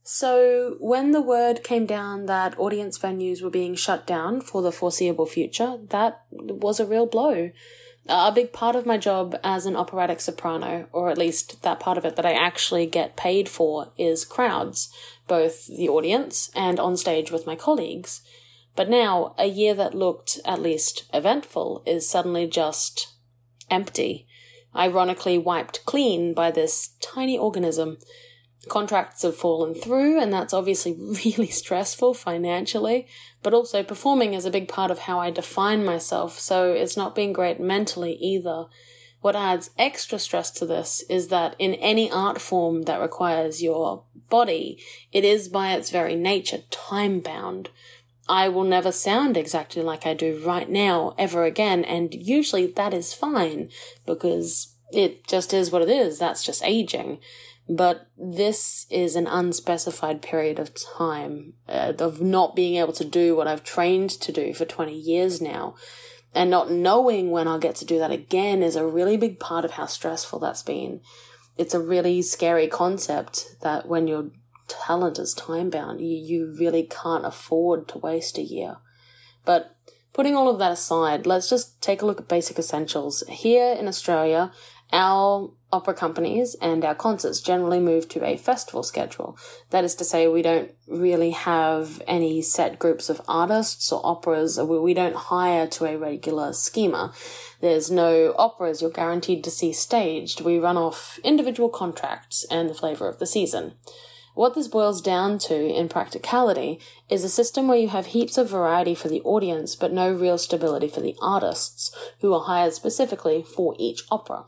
So when the word came down that audience venues were being shut down for the foreseeable future, that was a real blow. A big part of my job as an operatic soprano, or at least that part of it that I actually get paid for, is crowds, both the audience and on stage with my colleagues. But now, a year that looked at least eventful is suddenly just empty, ironically wiped clean by this tiny organism. Contracts have fallen through, and that's obviously really stressful financially, but also performing is a big part of how I define myself, so it's not been great mentally either. What adds extra stress to this is that in any art form that requires your body, it is by its very nature time-bound. I will never sound exactly like I do right now ever again, and usually that is fine, because it just is what it is. That's just aging. But this is an unspecified period of time of not being able to do what I've trained to do for 20 years now. And not knowing when I'll get to do that again is a really big part of how stressful that's been. It's a really scary concept that when your talent is time-bound, you really can't afford to waste a year. But putting all of that aside, let's just take a look at basic essentials. Here in Australia, our opera companies and our concerts generally move to a festival schedule. That is to say, we don't really have any set groups of artists or operas. We don't hire to a regular schema. There's no operas you're guaranteed to see staged. We run off individual contracts and the flavour of the season. What this boils down to, in practicality, is a system where you have heaps of variety for the audience, but no real stability for the artists, who are hired specifically for each opera.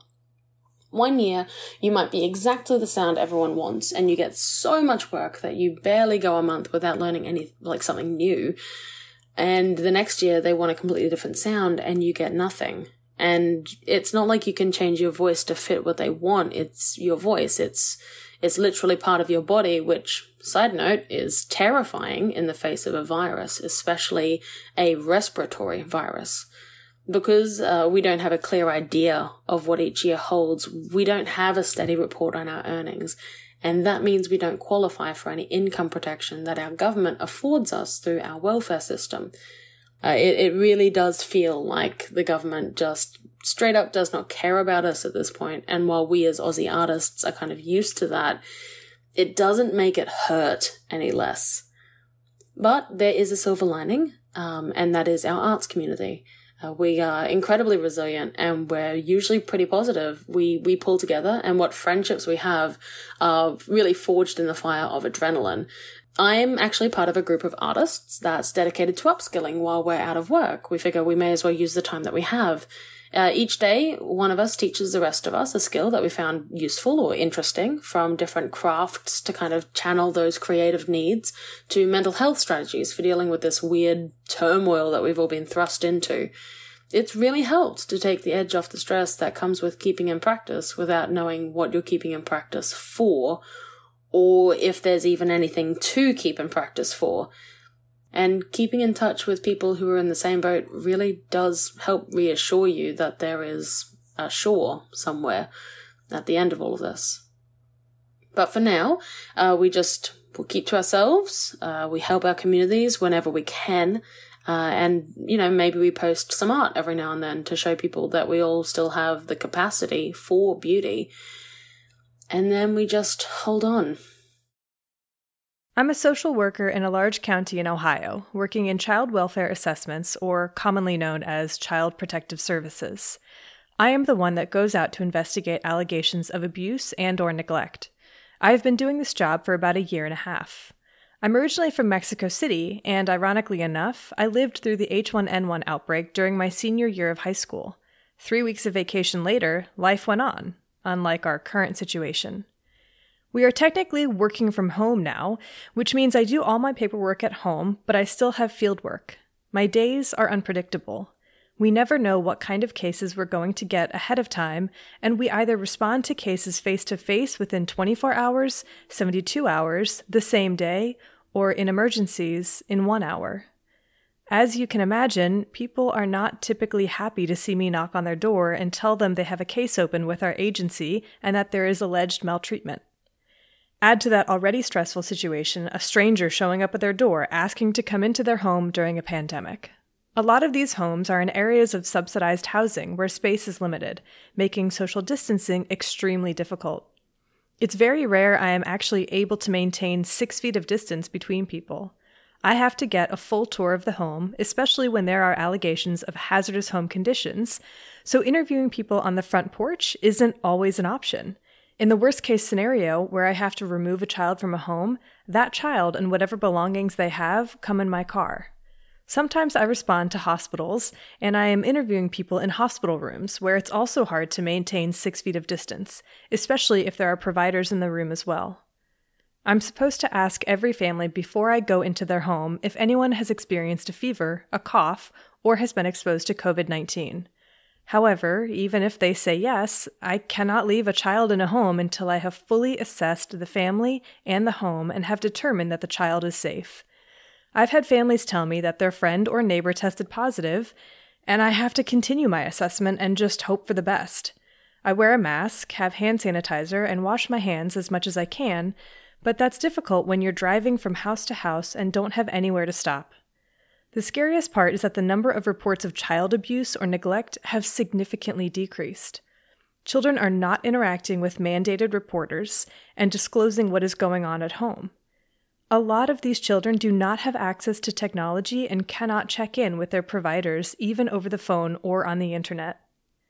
One year, you might be exactly the sound everyone wants, and you get so much work that you barely go a month without learning something new. And the next year, they want a completely different sound, and you get nothing. And it's not like you can change your voice to fit what they want. It's your voice. It's literally part of your body, which, side note, is terrifying in the face of a virus, especially a respiratory virus. Because we don't have a clear idea of what each year holds, we don't have a steady report on our earnings, and that means we don't qualify for any income protection that our government affords us through our welfare system. It really does feel like the government just straight up does not care about us at this point, and while we as Aussie artists are kind of used to that, it doesn't make it hurt any less. But there is a silver lining, and that is our arts community. We are incredibly resilient, and we're usually pretty positive. We pull together, and what friendships we have are really forged in the fire of adrenaline. I'm actually part of a group of artists that's dedicated to upskilling while we're out of work. We figure we may as well use the time that we have. Each day, one of us teaches the rest of us a skill that we found useful or interesting, from different crafts to kind of channel those creative needs, to mental health strategies for dealing with this weird turmoil that we've all been thrust into. It's really helped to take the edge off the stress that comes with keeping in practice without knowing what you're keeping in practice for, or if there's even anything to keep in practice for. And keeping in touch with people who are in the same boat really does help reassure you that there is a shore somewhere at the end of all of this. But for now, we'll keep to ourselves. We help our communities whenever we can. And, maybe we post some art every now and then to show people that we all still have the capacity for beauty. And then we just hold on. I'm a social worker in a large county in Ohio, working in child welfare assessments, or commonly known as Child Protective Services. I am the one that goes out to investigate allegations of abuse and/or neglect. I have been doing this job for about a year and a half. I'm originally from Mexico City, and ironically enough, I lived through the H1N1 outbreak during my senior year of high school. 3 weeks of vacation later, life went on, unlike our current situation. We are technically working from home now, which means I do all my paperwork at home, but I still have field work. My days are unpredictable. We never know what kind of cases we're going to get ahead of time, and we either respond to cases face-to-face within 24 hours, 72 hours, the same day, or in emergencies in 1 hour. As you can imagine, people are not typically happy to see me knock on their door and tell them they have a case open with our agency and that there is alleged maltreatment. Add to that already stressful situation a stranger showing up at their door asking to come into their home during a pandemic. A lot of these homes are in areas of subsidized housing where space is limited, making social distancing extremely difficult. It's very rare I am actually able to maintain 6 feet of distance between people. I have to get a full tour of the home, especially when there are allegations of hazardous home conditions, so interviewing people on the front porch isn't always an option. In the worst-case scenario, where I have to remove a child from a home, that child and whatever belongings they have come in my car. Sometimes I respond to hospitals, and I am interviewing people in hospital rooms, where it's also hard to maintain 6 feet of distance, especially if there are providers in the room as well. I'm supposed to ask every family before I go into their home if anyone has experienced a fever, a cough, or has been exposed to COVID-19. However, even if they say yes, I cannot leave a child in a home until I have fully assessed the family and the home and have determined that the child is safe. I've had families tell me that their friend or neighbor tested positive, and I have to continue my assessment and just hope for the best. I wear a mask, have hand sanitizer, and wash my hands as much as I can, but that's difficult when you're driving from house to house and don't have anywhere to stop. The scariest part is that the number of reports of child abuse or neglect have significantly decreased. Children are not interacting with mandated reporters and disclosing what is going on at home. A lot of these children do not have access to technology and cannot check in with their providers even over the phone or on the internet.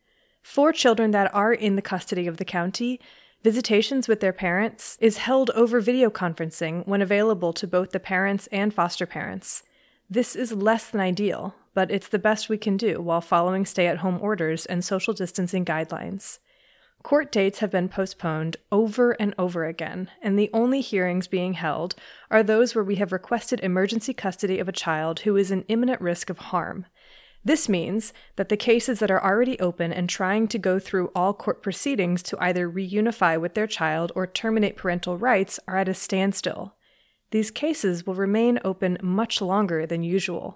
For children that are in the custody of the county, visitations with their parents is held over video conferencing when available to both the parents and foster parents. This is less than ideal, but it's the best we can do while following stay-at-home orders and social distancing guidelines. Court dates have been postponed over and over again, and the only hearings being held are those where we have requested emergency custody of a child who is in imminent risk of harm. This means that the cases that are already open and trying to go through all court proceedings to either reunify with their child or terminate parental rights are at a standstill. These cases will remain open much longer than usual.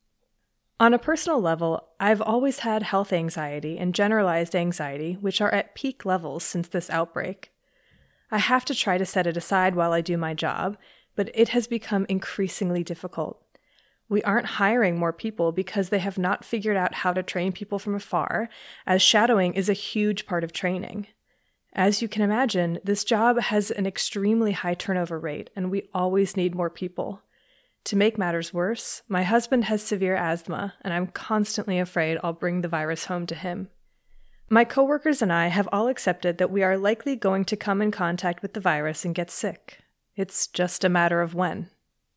On a personal level, I've always had health anxiety and generalized anxiety, which are at peak levels since this outbreak. I have to try to set it aside while I do my job, but it has become increasingly difficult. We aren't hiring more people because they have not figured out how to train people from afar, as shadowing is a huge part of training. As you can imagine, this job has an extremely high turnover rate, and we always need more people. To make matters worse, my husband has severe asthma, and I'm constantly afraid I'll bring the virus home to him. My coworkers and I have all accepted that we are likely going to come in contact with the virus and get sick. It's just a matter of when.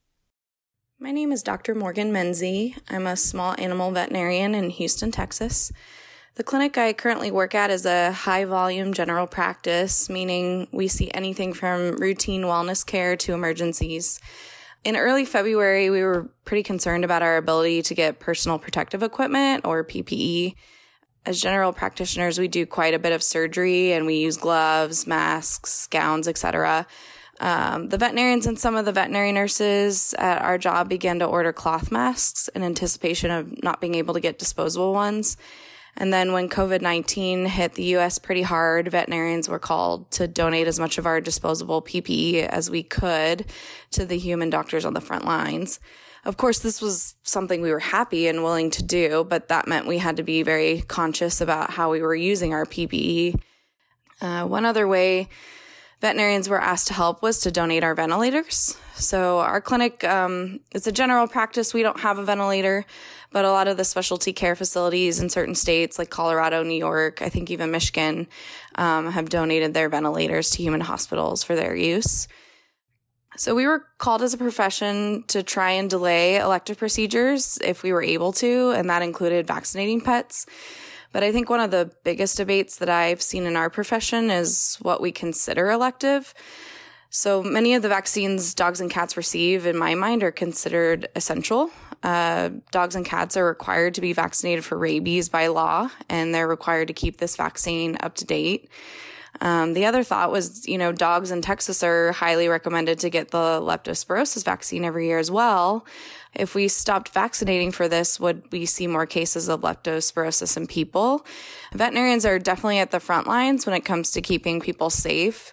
My name is Dr. Morgan Menzie. I'm a small animal veterinarian in Houston, Texas. The clinic I currently work at is a high-volume general practice, meaning we see anything from routine wellness care to emergencies. In early February, we were pretty concerned about our ability to get personal protective equipment, or PPE. As general practitioners, we do quite a bit of surgery, and we use gloves, masks, gowns, etc. The veterinarians and some of the veterinary nurses at our job began to order cloth masks in anticipation of not being able to get disposable ones. And then when COVID-19 hit the U.S. pretty hard, veterinarians were called to donate as much of our disposable PPE as we could to the human doctors on the front lines. Of course, this was something we were happy and willing to do, but that meant we had to be very conscious about how we were using our PPE. One other way veterinarians were asked to help was to donate our ventilators. So our clinic, it's a general practice. We don't have a ventilator, but a lot of the specialty care facilities in certain states like Colorado, New York, I think even Michigan, have donated their ventilators to human hospitals for their use. So we were called as a profession to try and delay elective procedures if we were able to, and that included vaccinating pets. But I think one of the biggest debates that I've seen in our profession is what we consider elective. So many of the vaccines dogs and cats receive, in my mind, are considered essential. Dogs and cats are required to be vaccinated for rabies by law, and they're required to keep this vaccine up to date. The other thought was, dogs in Texas are highly recommended to get the leptospirosis vaccine every year as well. If we stopped vaccinating for this, would we see more cases of leptospirosis in people? Veterinarians are definitely at the front lines when it comes to keeping people safe.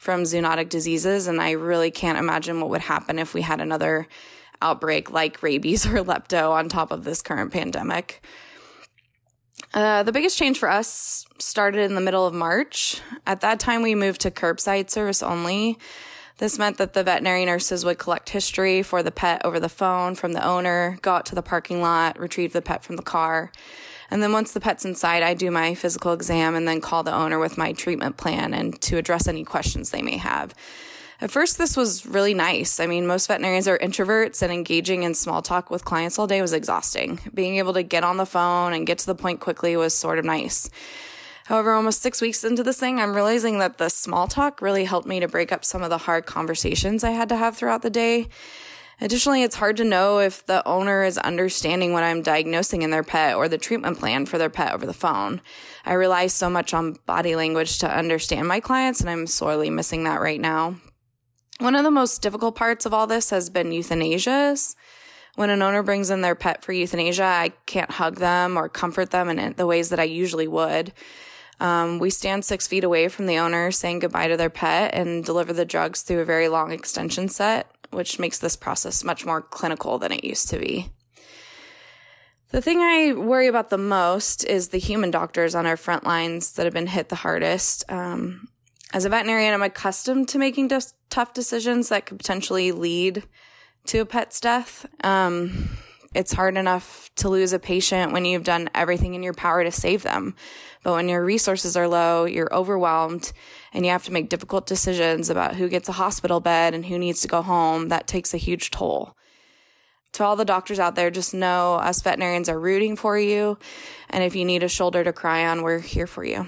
from zoonotic diseases, and I really can't imagine what would happen if we had another outbreak like rabies or lepto on top of this current pandemic. The biggest change for us started in the middle of March. At that time, we moved to curbside service only. This meant that the veterinary nurses would collect history for the pet over the phone from the owner, go out to the parking lot, retrieve the pet from the car. And then once the pet's inside, I do my physical exam and then call the owner with my treatment plan and to address any questions they may have. At first, this was really nice. I mean, most veterinarians are introverts, and engaging in small talk with clients all day was exhausting. Being able to get on the phone and get to the point quickly was sort of nice. However, almost 6 weeks into this thing, I'm realizing that the small talk really helped me to break up some of the hard conversations I had to have throughout the day. Additionally, it's hard to know if the owner is understanding what I'm diagnosing in their pet or the treatment plan for their pet over the phone. I rely so much on body language to understand my clients, and I'm sorely missing that right now. One of the most difficult parts of all this has been euthanasias. When an owner brings in their pet for euthanasia, I can't hug them or comfort them in the ways that I usually would. We stand 6 feet away from the owner saying goodbye to their pet and deliver the drugs through a very long extension set, which makes this process much more clinical than it used to be. The thing I worry about the most is the human doctors on our front lines that have been hit the hardest. As a veterinarian, I'm accustomed to making tough decisions that could potentially lead to a pet's death. It's hard enough to lose a patient when you've done everything in your power to save them. But when your resources are low, you're overwhelmed, and you have to make difficult decisions about who gets a hospital bed and who needs to go home. That takes a huge toll. To all the doctors out there, just know us veterinarians are rooting for you, and if you need a shoulder to cry on, we're here for you.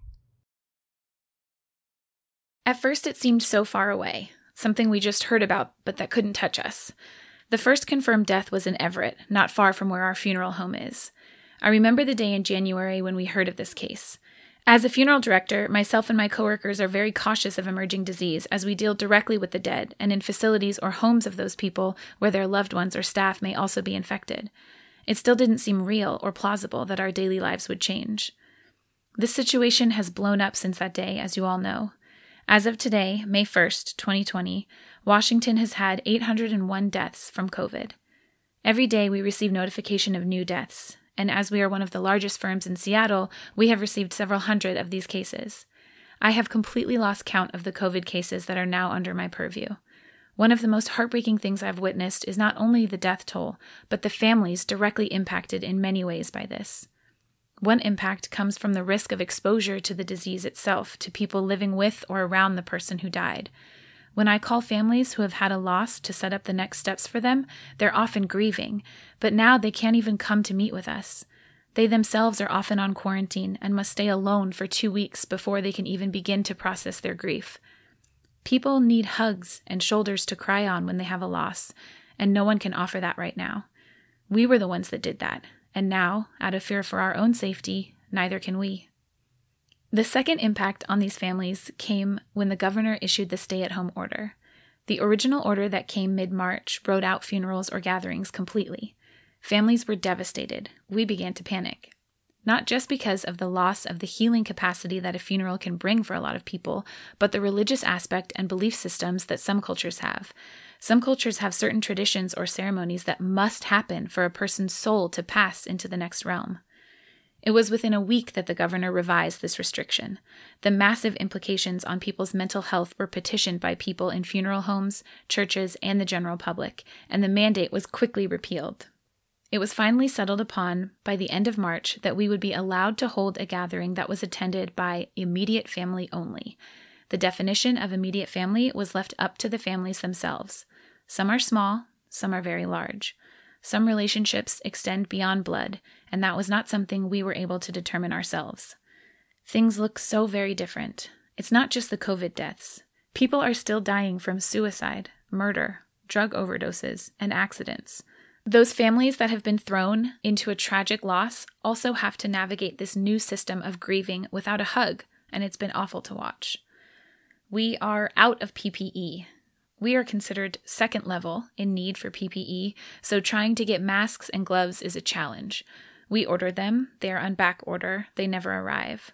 At first, it seemed so far away, something we just heard about, but that couldn't touch us. The first confirmed death was in Everett, not far from where our funeral home is. I remember the day in January when we heard of this case. As a funeral director, myself and my coworkers are very cautious of emerging disease as we deal directly with the dead and in facilities or homes of those people where their loved ones or staff may also be infected. It still didn't seem real or plausible that our daily lives would change. This situation has blown up since that day, as you all know. As of today, May 1st, 2020, Washington has had 801 deaths from COVID. Every day we receive notification of new deaths, and as we are one of the largest firms in Seattle, we have received several hundred of these cases. I have completely lost count of the COVID cases that are now under my purview. One of the most heartbreaking things I've witnessed is not only the death toll, but the families directly impacted in many ways by this. One impact comes from the risk of exposure to the disease itself to people living with or around the person who died. When I call families who have had a loss to set up the next steps for them, they're often grieving, but now they can't even come to meet with us. They themselves are often on quarantine and must stay alone for 2 weeks before they can even begin to process their grief. People need hugs and shoulders to cry on when they have a loss, and no one can offer that right now. We were the ones that did that. And now, out of fear for our own safety, neither can we. The second impact on these families came when the governor issued the stay-at-home order. The original order that came mid-March wrote out funerals or gatherings completely. Families were devastated. We began to panic. Not just because of the loss of the healing capacity that a funeral can bring for a lot of people, but the religious aspect and belief systems that some cultures have. Some cultures have certain traditions or ceremonies that must happen for a person's soul to pass into the next realm. It was within a week that the governor revised this restriction. The massive implications on people's mental health were petitioned by people in funeral homes, churches, and the general public, and the mandate was quickly repealed. It was finally settled upon by the end of March that we would be allowed to hold a gathering that was attended by immediate family only. The definition of immediate family was left up to the families themselves. Some are small, some are very large. Some relationships extend beyond blood, and that was not something we were able to determine ourselves. Things look so very different. It's not just the COVID deaths. People are still dying from suicide, murder, drug overdoses, and accidents. Those families that have been thrown into a tragic loss also have to navigate this new system of grieving without a hug, and it's been awful to watch. We are out of PPE. We are considered second level in need for PPE, so trying to get masks and gloves is a challenge. We order them, they are on back order, they never arrive.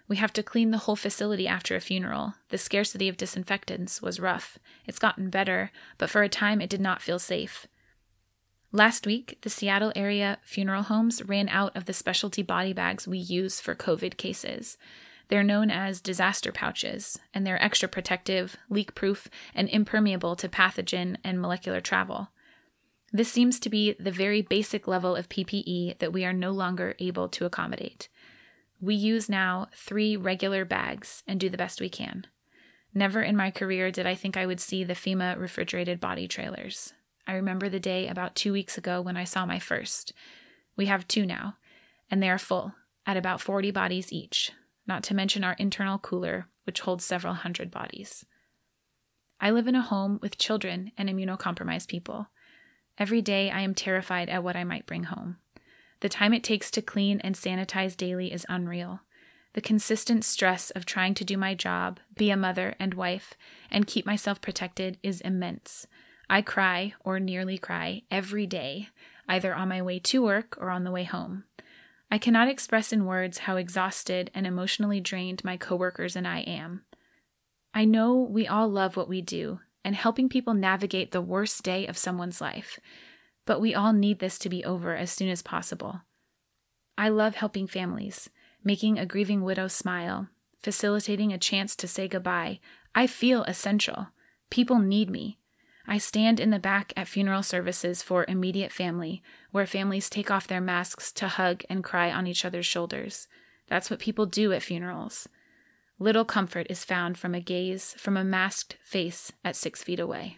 We have to clean the whole facility after a funeral. The scarcity of disinfectants was rough. It's gotten better, but for a time it did not feel safe. Last week, the Seattle area funeral homes ran out of the specialty body bags we use for COVID cases. They're known as disaster pouches, and they're extra protective, leak-proof, and impermeable to pathogen and molecular travel. This seems to be the very basic level of PPE that we are no longer able to accommodate. We use now 3 regular bags and do the best we can. Never in my career did I think I would see the FEMA refrigerated body trailers. I remember the day about 2 weeks ago when I saw my first. We have 2 now, and they are full, at about 40 bodies each, not to mention our internal cooler, which holds several hundred bodies. I live in a home with children and immunocompromised people. Every day I am terrified at what I might bring home. The time it takes to clean and sanitize daily is unreal. The consistent stress of trying to do my job, be a mother and wife, and keep myself protected is immense. I cry, or nearly cry, every day, either on my way to work or on the way home. I cannot express in words how exhausted and emotionally drained my coworkers and I am. I know we all love what we do, and helping people navigate the worst day of someone's life. But we all need this to be over as soon as possible. I love helping families, making a grieving widow smile, facilitating a chance to say goodbye. I feel essential. People need me. I stand in the back at funeral services for immediate family, where families take off their masks to hug and cry on each other's shoulders. That's what people do at funerals. Little comfort is found from a gaze from a masked face at 6 feet away.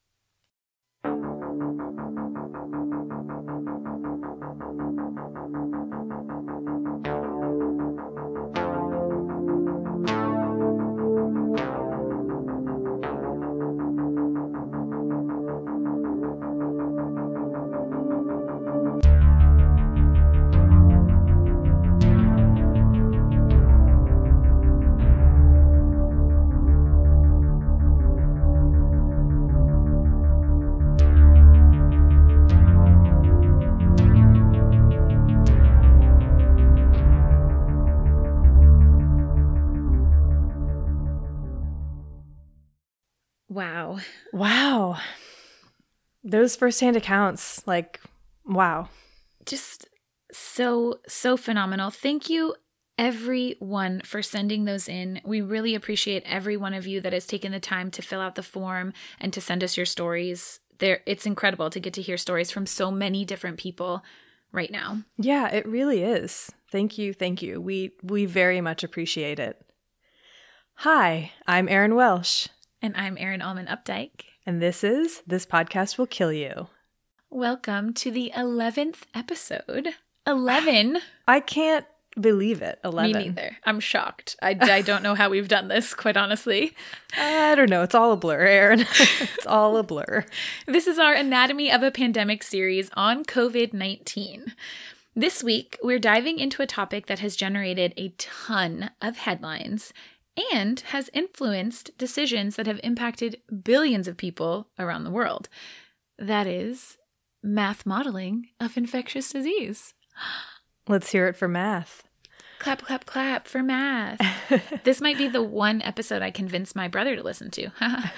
Wow. Those firsthand accounts, wow. Just so phenomenal. Thank you, everyone, for sending those in. We really appreciate every one of you that has taken the time to fill out the form and to send us your stories. It's incredible to get to hear stories from so many different people right now. Yeah, it really is. Thank you. We very much appreciate it. Hi, I'm Erin Welsh. And I'm Erin Allman Updike. And This Podcast Will Kill You. Welcome to the 11th episode. 11. I can't believe it. 11. Me neither. I'm shocked. I don't know how we've done this, quite honestly. I don't know. It's all a blur, Erin. It's all a blur. This is our Anatomy of a Pandemic series on COVID-19. This week, we're diving into a topic that has generated a ton of headlines and has influenced decisions that have impacted billions of people around the world. That is math modeling of infectious disease. Let's hear it for math. Clap, clap, clap for math. This might be the one episode I convinced my brother to listen to.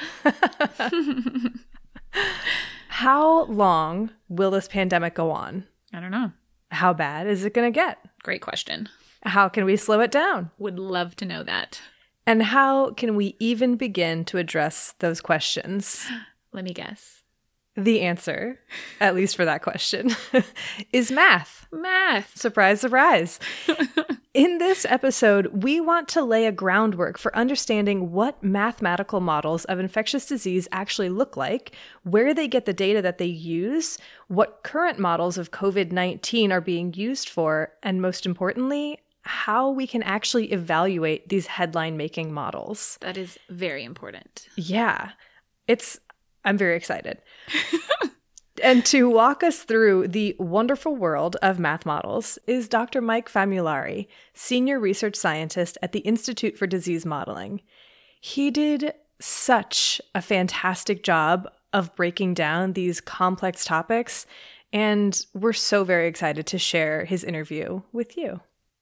How long will this pandemic go on? I don't know. How bad is it going to get? Great question. How can we slow it down? Would love to know that. And how can we even begin to address those questions? Let me guess. The answer, at least for that question, is math. Math. Surprise, surprise. In this episode, we want to lay a groundwork for understanding what mathematical models of infectious disease actually look like, where they get the data that they use, what current models of COVID-19 are being used for, and most importantly, how we can actually evaluate these headline-making models. That is very important. Yeah. I'm very excited. And to walk us through the wonderful world of math models is Dr. Mike Famulari, Senior Research Scientist at the Institute for Disease Modeling. He did such a fantastic job of breaking down these complex topics, and we're so very excited to share his interview with you.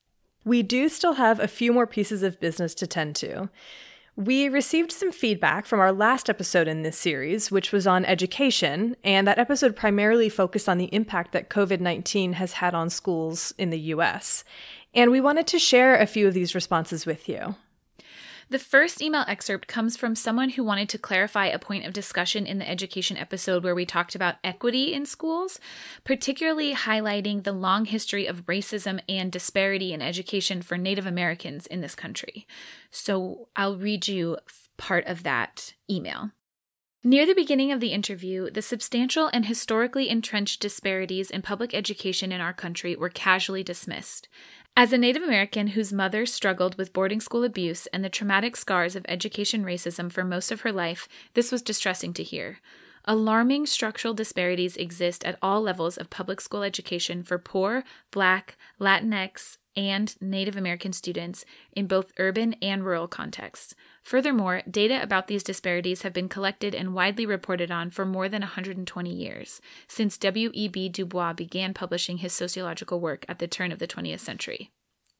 We do still have a few more pieces of business to tend to. We received some feedback from our last episode in this series, which was on education, and that episode primarily focused on the impact that COVID-19 has had on schools in the U.S. And we wanted to share a few of these responses with you. The first email excerpt comes from someone who wanted to clarify a point of discussion in the education episode where we talked about equity in schools, particularly highlighting the long history of racism and disparity in education for Native Americans in this country. So I'll read you part of that email. Near the beginning of the interview, the substantial and historically entrenched disparities in public education in our country were casually dismissed. As a Native American whose mother struggled with boarding school abuse and the traumatic scars of education racism for most of her life, this was distressing to hear. Alarming structural disparities exist at all levels of public school education for poor, Black, Latinx, and Native American students in both urban and rural contexts. Furthermore, data about these disparities have been collected and widely reported on for more than 120 years, since W.E.B. Du Bois began publishing his sociological work at the turn of the 20th century.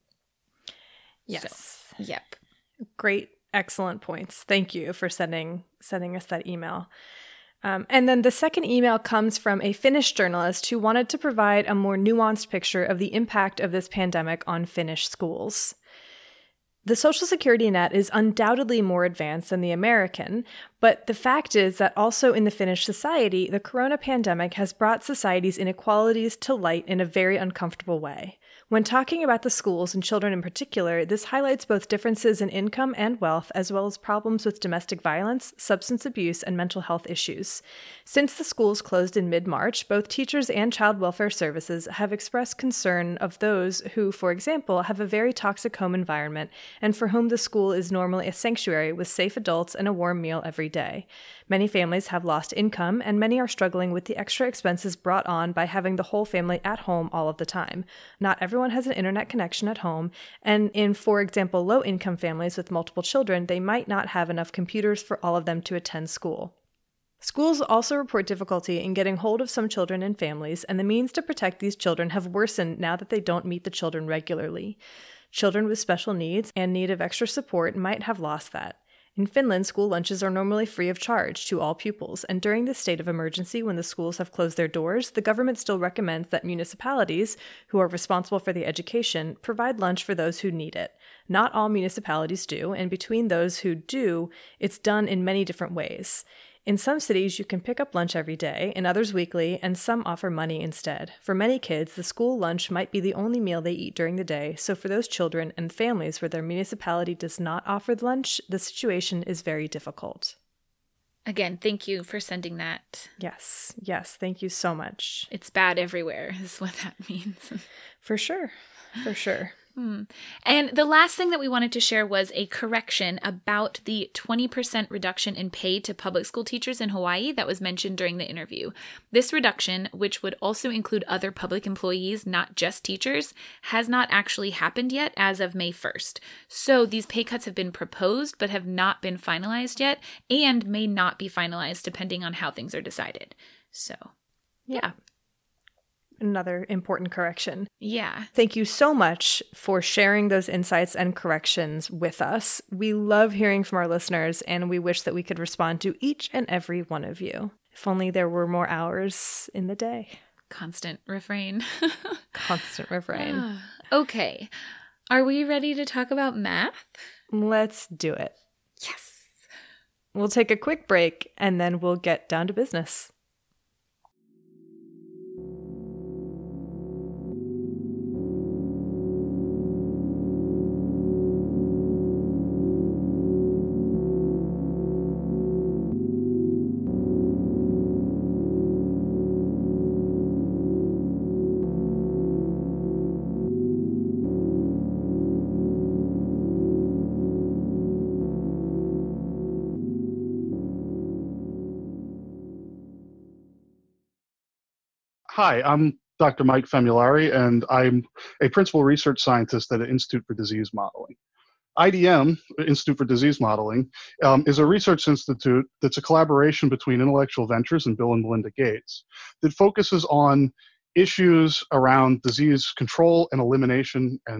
Yes. So, yep. Great, excellent points. Thank you for sending us that email. And then the second email comes from a Finnish journalist who wanted to provide a more nuanced picture of the impact of this pandemic on Finnish schools. The Social Security net is undoubtedly more advanced than the American, but the fact is that also in the Finnish society, the corona pandemic has brought society's inequalities to light in a very uncomfortable way. When talking about the schools and children in particular, this highlights both differences in income and wealth, as well as problems with domestic violence, substance abuse, and mental health issues. Since the schools closed in mid-March, both teachers and child welfare services have expressed concern of those who, for example, have a very toxic home environment and for whom the school is normally a sanctuary with safe adults and a warm meal every day. Many families have lost income, and many are struggling with the extra expenses brought on by having the whole family at home all of the time. Not everyone has an internet connection at home, and in, for example, low-income families with multiple children, they might not have enough computers for all of them to attend school. Schools also report difficulty in getting hold of some children and families, and the means to protect these children have worsened now that they don't meet the children regularly. Children with special needs and need of extra support might have lost that. In Finland, school lunches are normally free of charge to all pupils, and during this state of emergency when the schools have closed their doors, the government still recommends that municipalities, who are responsible for the education, provide lunch for those who need it. Not all municipalities do, and between those who do, it's done in many different ways. In some cities, you can pick up lunch every day, in others weekly, and some offer money instead. For many kids, the school lunch might be the only meal they eat during the day, so for those children and families where their municipality does not offer lunch, the situation is very difficult. Again, thank you for sending that. Yes, thank you so much. It's bad everywhere, is what that means. For sure. And the last thing that we wanted to share was a correction about the 20% reduction in pay to public school teachers in Hawaii that was mentioned during the interview. This reduction, which would also include other public employees, not just teachers, has not actually happened yet as of May 1st. So these pay cuts have been proposed but have not been finalized yet and may not be finalized depending on how things are decided. So, yeah. Another important correction. Yeah. Thank you so much for sharing those insights and corrections with us. We love hearing from our listeners, and we wish that we could respond to each and every one of you. If only there were more hours in the day. Constant refrain. Constant refrain. Okay. Are we ready to talk about math? Let's do it. Yes. We'll take a quick break, and then we'll get down to business. Hi, I'm Dr. Mike Famulari, and I'm a principal research scientist at the Institute for Disease Modeling. IDM, Institute for Disease Modeling, is a research institute that's a collaboration between Intellectual Ventures and Bill and Melinda Gates that focuses on issues around disease control and elimination and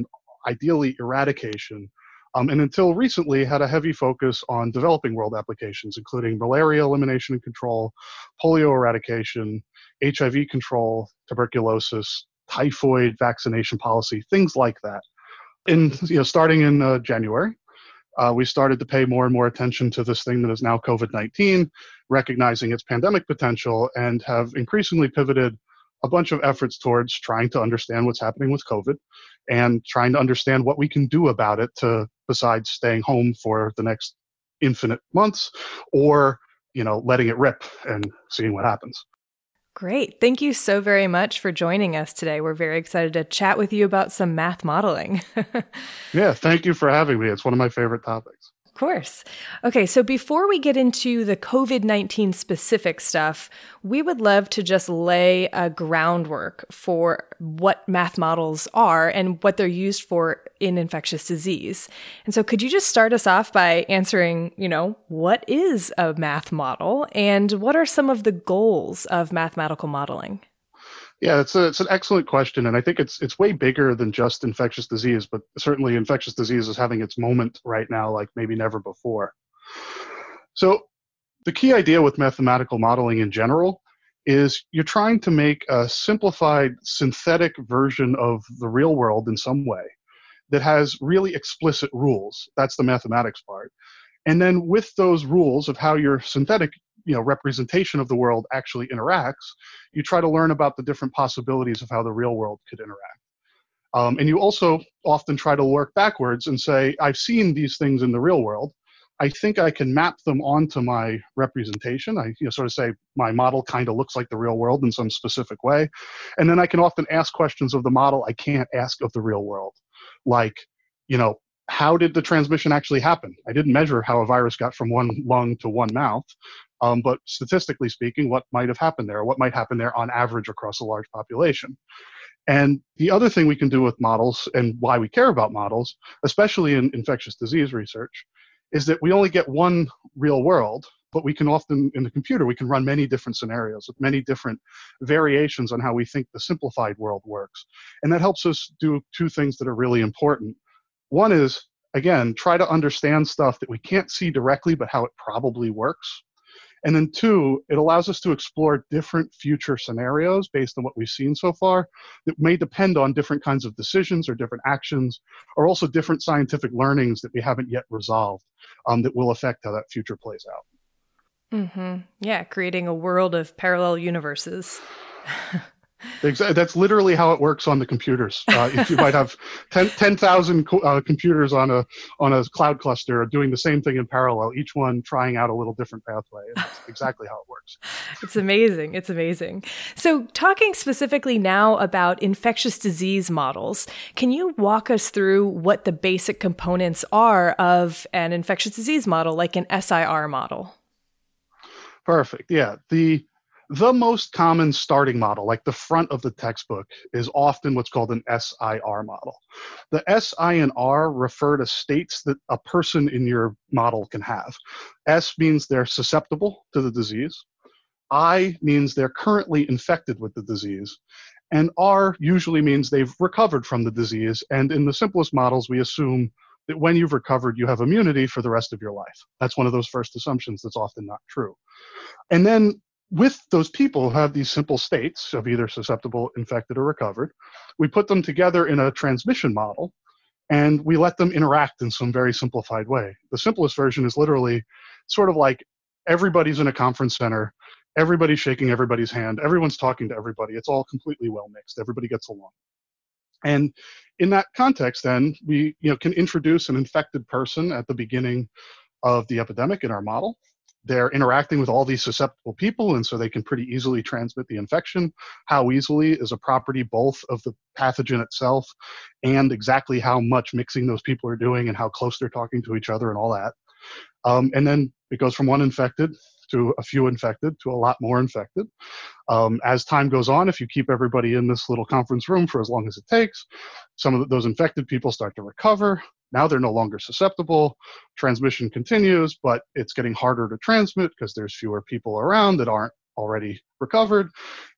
ideally eradication, and until recently had a heavy focus on developing world applications, including malaria elimination and control, polio eradication, HIV control, tuberculosis, typhoid vaccination policy, things like that. And starting in January, we started to pay more and more attention to this thing that is now COVID-19, recognizing its pandemic potential, and have increasingly pivoted a bunch of efforts towards trying to understand what's happening with COVID and trying to understand what we can do about it besides staying home for the next infinite months or, letting it rip and seeing what happens. Great. Thank you so very much for joining us today. We're very excited to chat with you about some math modeling. Yeah, thank you for having me. It's one of my favorite topics. Of course. Okay, so before we get into the COVID-19 specific stuff, we would love to just lay a groundwork for what math models are and what they're used for in infectious disease. And so could you just start us off by answering, what is a math model and what are some of the goals of mathematical modeling? Yeah, it's an excellent question, and I think it's way bigger than just infectious disease, but certainly infectious disease is having its moment right now like maybe never before. So the key idea with mathematical modeling in general is you're trying to make a simplified synthetic version of the real world in some way that has really explicit rules. That's the mathematics part. And then with those rules of how your synthetic representation of the world actually interacts, you try to learn about the different possibilities of how the real world could interact. And you also often try to work backwards and say, I've seen these things in the real world. I think I can map them onto my representation. I sort of say my model kind of looks like the real world in some specific way. And then I can often ask questions of the model I can't ask of the real world. Like, how did the transmission actually happen? I didn't measure how a virus got from one lung to one mouth. But statistically speaking, what might have happened there? What might happen there on average across a large population? And the other thing we can do with models, and why we care about models, especially in infectious disease research, is that we only get one real world, but we can often, in the computer, we can run many different scenarios with many different variations on how we think the simplified world works. And that helps us do two things that are really important. One is, again, try to understand stuff that we can't see directly, but how it probably works. And then two, it allows us to explore different future scenarios based on what we've seen so far that may depend on different kinds of decisions or different actions, or also different scientific learnings that we haven't yet resolved that will affect how that future plays out. Mm-hmm. Yeah, creating a world of parallel universes. Exactly. That's literally how it works on the computers. If you might have 10,000 computers on a cloud cluster doing the same thing in parallel, each one trying out a little different pathway. And that's exactly how it works. It's amazing. It's amazing. So talking specifically now about infectious disease models, can you walk us through what the basic components are of an infectious disease model, like an SIR model? Perfect. Yeah. The most common starting model, like the front of the textbook, is often what's called an SIR model. The S, I, and R refer to states that a person in your model can have. S means they're susceptible to the disease. I means they're currently infected with the disease. And R usually means they've recovered from the disease. And in the simplest models, we assume that when you've recovered, you have immunity for the rest of your life. That's one of those first assumptions that's often not true. And then with those people who have these simple states of either susceptible, infected, or recovered, we put them together in a transmission model, and we let them interact in some very simplified way. The simplest version is literally sort of like everybody's in a conference center, everybody's shaking everybody's hand, everyone's talking to everybody, it's all completely well mixed, everybody gets along. And in that context, then, we can introduce an infected person at the beginning of the epidemic in our model. They're interacting with all these susceptible people, and so they can pretty easily transmit the infection. How easily is a property both of the pathogen itself and exactly how much mixing those people are doing and how close they're talking to each other and all that. And then it goes from one infected to a few infected to a lot more infected. As time goes on, if you keep everybody in this little conference room for as long as it takes, some of those infected people start to recover. Now they're no longer susceptible. Transmission continues, but it's getting harder to transmit because there's fewer people around that aren't already recovered.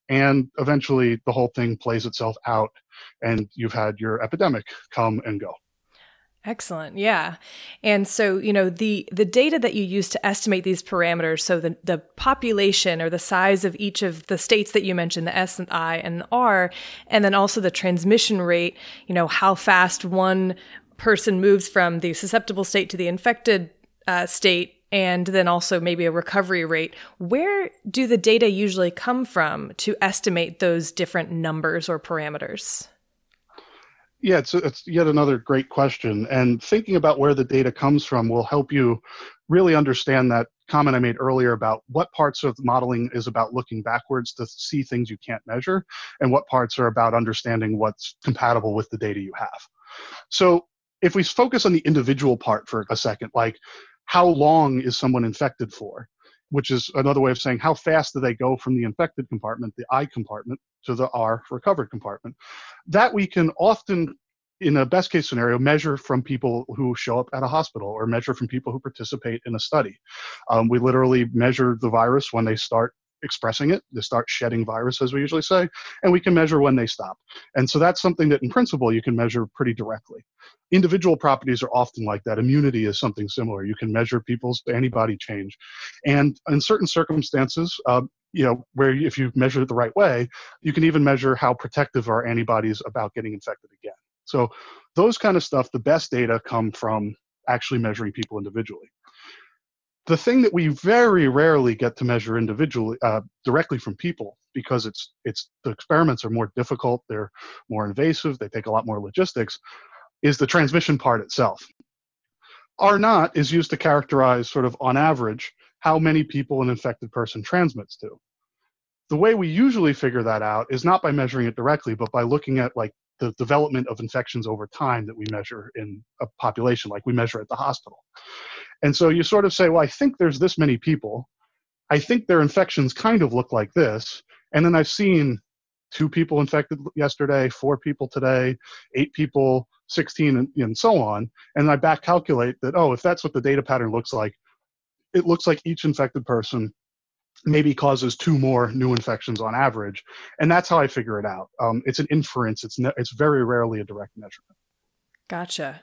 And eventually the whole thing plays itself out and you've had your epidemic come and go. Excellent. Yeah. And so, the data that you use to estimate these parameters, so the population or the size of each of the states that you mentioned, the S and I and the R, and then also the transmission rate, how fast one person moves from the susceptible state to the infected state, and then also maybe a recovery rate. Where do the data usually come from to estimate those different numbers or parameters? Yeah, it's yet another great question. And thinking about where the data comes from will help you really understand that comment I made earlier about what parts of modeling is about looking backwards to see things you can't measure, and what parts are about understanding what's compatible with the data you have. So if we focus on the individual part for a second, like how long is someone infected for, which is another way of saying how fast do they go from the infected compartment, the I compartment, to the R recovered compartment. That we can often, in a best case scenario, measure from people who show up at a hospital or measure from people who participate in a study. We literally measure the virus when they start expressing it, they start shedding virus, as we usually say, and we can measure when they stop. And so that's something that in principle you can measure pretty directly. Individual properties are often like that. Immunity is something similar. You can measure people's antibody change. And in certain circumstances, where if you measure it the right way, you can even measure how protective are antibodies about getting infected again. So those kind of stuff, the best data come from actually measuring people individually. The thing that we very rarely get to measure individually, directly from people, because the experiments are more difficult, they're more invasive, they take a lot more logistics, is the transmission part itself. R0 is used to characterize sort of on average how many people an infected person transmits to. The way we usually figure that out is not by measuring it directly, but by looking at like the development of infections over time that we measure in a population, like we measure at the hospital. And so you sort of say, well, I think there's this many people. I think their infections kind of look like this. And then I've seen 2 people infected yesterday, 4 people today, 8 people, 16, and so on. And I back calculate that, if that's what the data pattern looks like, it looks like each infected person maybe causes 2 more new infections on average. And that's how I figure it out. It's an inference. It's very rarely a direct measurement. Gotcha.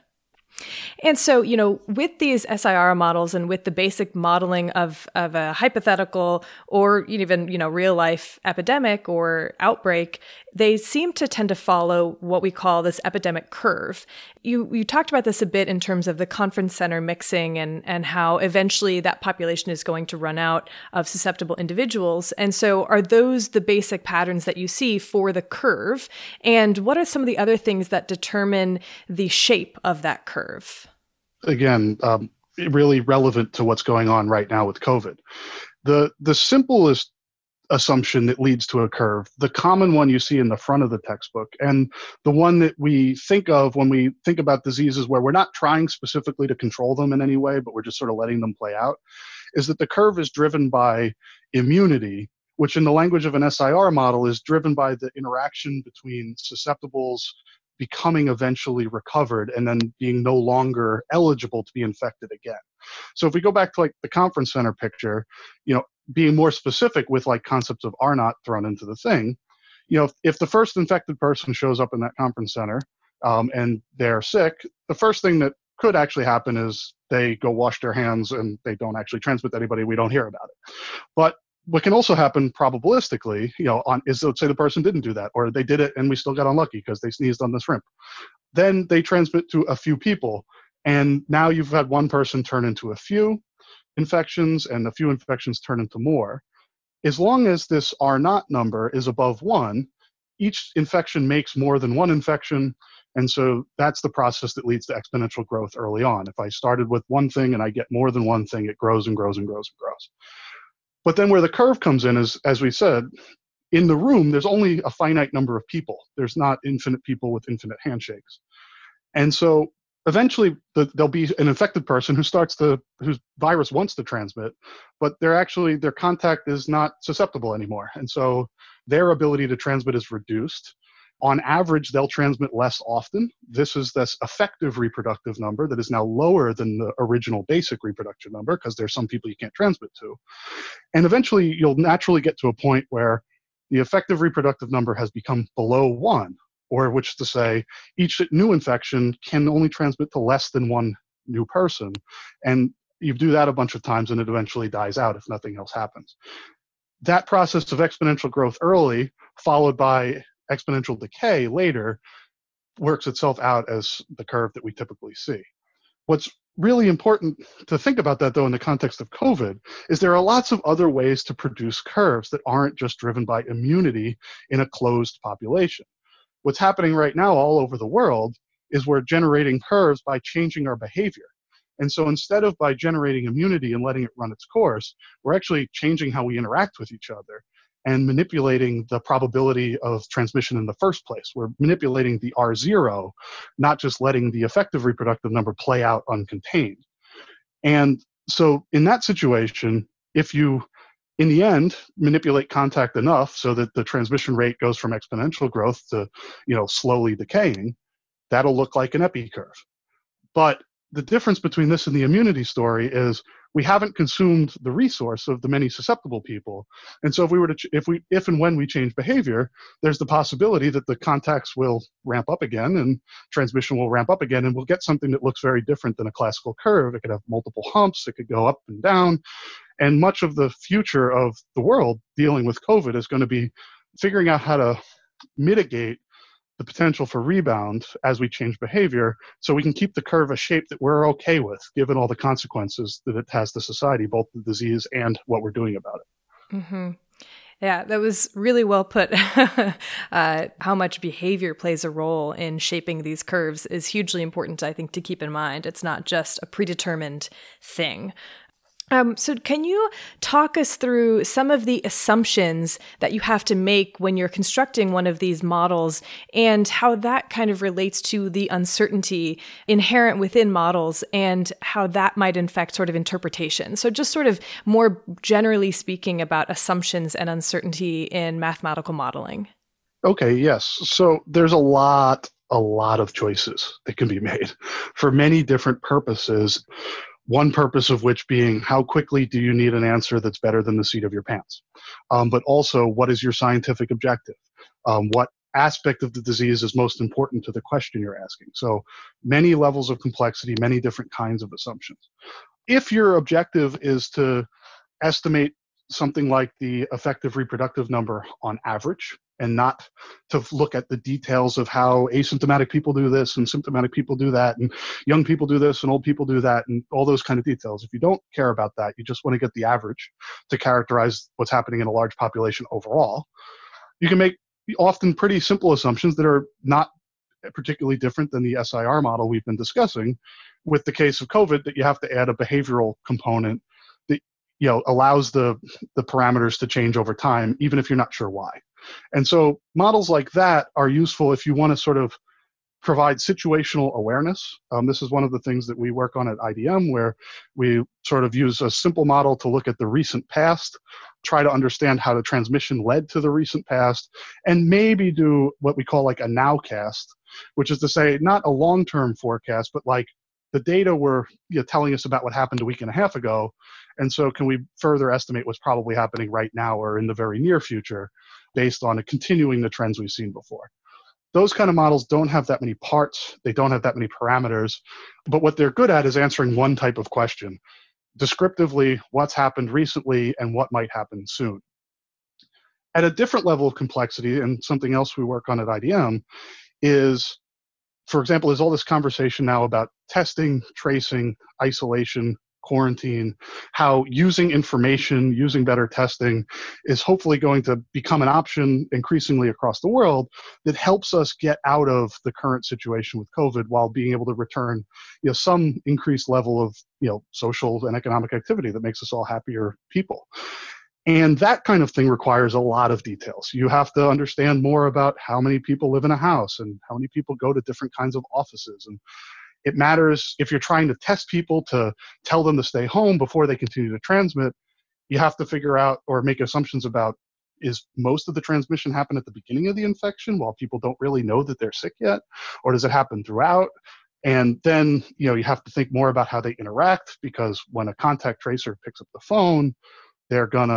And so, with these SIR models and with the basic modeling of a hypothetical or even, real life epidemic or outbreak, they seem to tend to follow what we call this epidemic curve. You talked about this a bit in terms of the conference center mixing and how eventually that population is going to run out of susceptible individuals. And so are those the basic patterns that you see for the curve? And what are some of the other things that determine the shape of that curve? Again, really relevant to what's going on right now with COVID. The simplest assumption that leads to a curve, the common one you see in the front of the textbook, and the one that we think of when we think about diseases where we're not trying specifically to control them in any way, but we're just sort of letting them play out, is that the curve is driven by immunity, which in the language of an SIR model is driven by the interaction between susceptibles becoming eventually recovered and then being no longer eligible to be infected again. So if we go back to like the conference center picture, being more specific with like concepts of R0 thrown into the thing, if the first infected person shows up in that conference center and they're sick, the first thing that could actually happen is they go wash their hands and they don't actually transmit to anybody. We don't hear about it. But what can also happen probabilistically, is let's say the person didn't do that, or they did it and we still got unlucky because they sneezed on the shrimp. Then they transmit to a few people, and now you've had one person turn into a few infections, and a few infections turn into more. As long as this R0 number is above 1, each infection makes more than one infection, and so that's the process that leads to exponential growth early on. If I started with one thing and I get more than one thing, it grows and grows and grows and grows. But then where the curve comes in is, as we said, in the room, there's only a finite number of people. There's not infinite people with infinite handshakes. And so eventually there'll be an infected person whose virus wants to transmit, but their contact is not susceptible anymore. And so their ability to transmit is reduced. On average, they'll transmit less often. This is this effective reproductive number that is now lower than the original basic reproductive number because there's some people you can't transmit to. And eventually, you'll naturally get to a point where the effective reproductive number has become below 1, or which is to say, each new infection can only transmit to less than one new person. And you do that a bunch of times and it eventually dies out if nothing else happens. That process of exponential growth early, followed by exponential decay later, works itself out as the curve that we typically see. What's really important to think about that, though, in the context of COVID, is there are lots of other ways to produce curves that aren't just driven by immunity in a closed population. What's happening right now all over the world is we're generating curves by changing our behavior. And so instead of by generating immunity and letting it run its course, we're actually changing how we interact with each other and manipulating the probability of transmission in the first place. We're manipulating the R0, not just letting the effective reproductive number play out uncontained. And so in that situation, if you, in the end, manipulate contact enough so that the transmission rate goes from exponential growth to, slowly decaying, that'll look like an epi curve. But the difference between this and the immunity story is we haven't consumed the resource of the many susceptible people. And so if and when we change behavior, there's the possibility that the contacts will ramp up again and transmission will ramp up again, and we'll get something that looks very different than a classical curve. It could have multiple humps, it could go up and down. And much of the future of the world dealing with COVID is going to be figuring out how to mitigate the potential for rebound as we change behavior, so we can keep the curve a shape that we're okay with, given all the consequences that it has to society, both the disease and what we're doing about it. Mm-hmm. Yeah, that was really well put. How much behavior plays a role in shaping these curves is hugely important, I think, to keep in mind. It's not just a predetermined thing. So can you talk us through some of the assumptions that you have to make when you're constructing one of these models and how that kind of relates to the uncertainty inherent within models and how that might infect sort of interpretation? So just sort of more generally speaking about assumptions and uncertainty in mathematical modeling. Okay, yes. So there's a lot of choices that can be made for many different purposes. One purpose of which being how quickly do you need an answer that's better than the seat of your pants? But also, what is your scientific objective? What aspect of the disease is most important to the question you're asking? So many levels of complexity, many different kinds of assumptions. If your objective is to estimate something like the effective reproductive number on average, and not to look at the details of how asymptomatic people do this and symptomatic people do that, and young people do this and old people do that, and all those kind of details. If you don't care about that, you just want to get the average to characterize what's happening in a large population overall, you can make often pretty simple assumptions that are not particularly different than the SIR model we've been discussing. With the case of COVID, that you have to add a behavioral component that allows the parameters to change over time, even if you're not sure why. And so models like that are useful if you want to sort of provide situational awareness. This is one of the things that we work on at IDM, where we sort of use a simple model to look at the recent past, try to understand how the transmission led to the recent past, and maybe do what we call like a nowcast, which is to say not a long-term forecast, but like the data were telling us about what happened a week and a half ago. And so can we further estimate what's probably happening right now or in the very near future based on continuing the trends we've seen before? Those kind of models don't have that many parts. They don't have that many parameters. But what they're good at is answering one type of question. Descriptively, what's happened recently and what might happen soon. At a different level of complexity, and something else we work on at IDM, is, for example, is all this conversation now about testing, tracing, isolation, quarantine, how using information, using better testing is hopefully going to become an option increasingly across the world that helps us get out of the current situation with COVID while being able to return some increased level of social and economic activity that makes us all happier people. And that kind of thing requires a lot of details. You have to understand more about how many people live in a house and how many people go to different kinds of offices. And it matters if you're trying to test people to tell them to stay home before they continue to transmit. You have to figure out or make assumptions about, is most of the transmission happen at the beginning of the infection while people don't really know that they're sick yet? Or does it happen throughout? And then, you have to think more about how they interact, because when a contact tracer picks up the phone, they're gonna,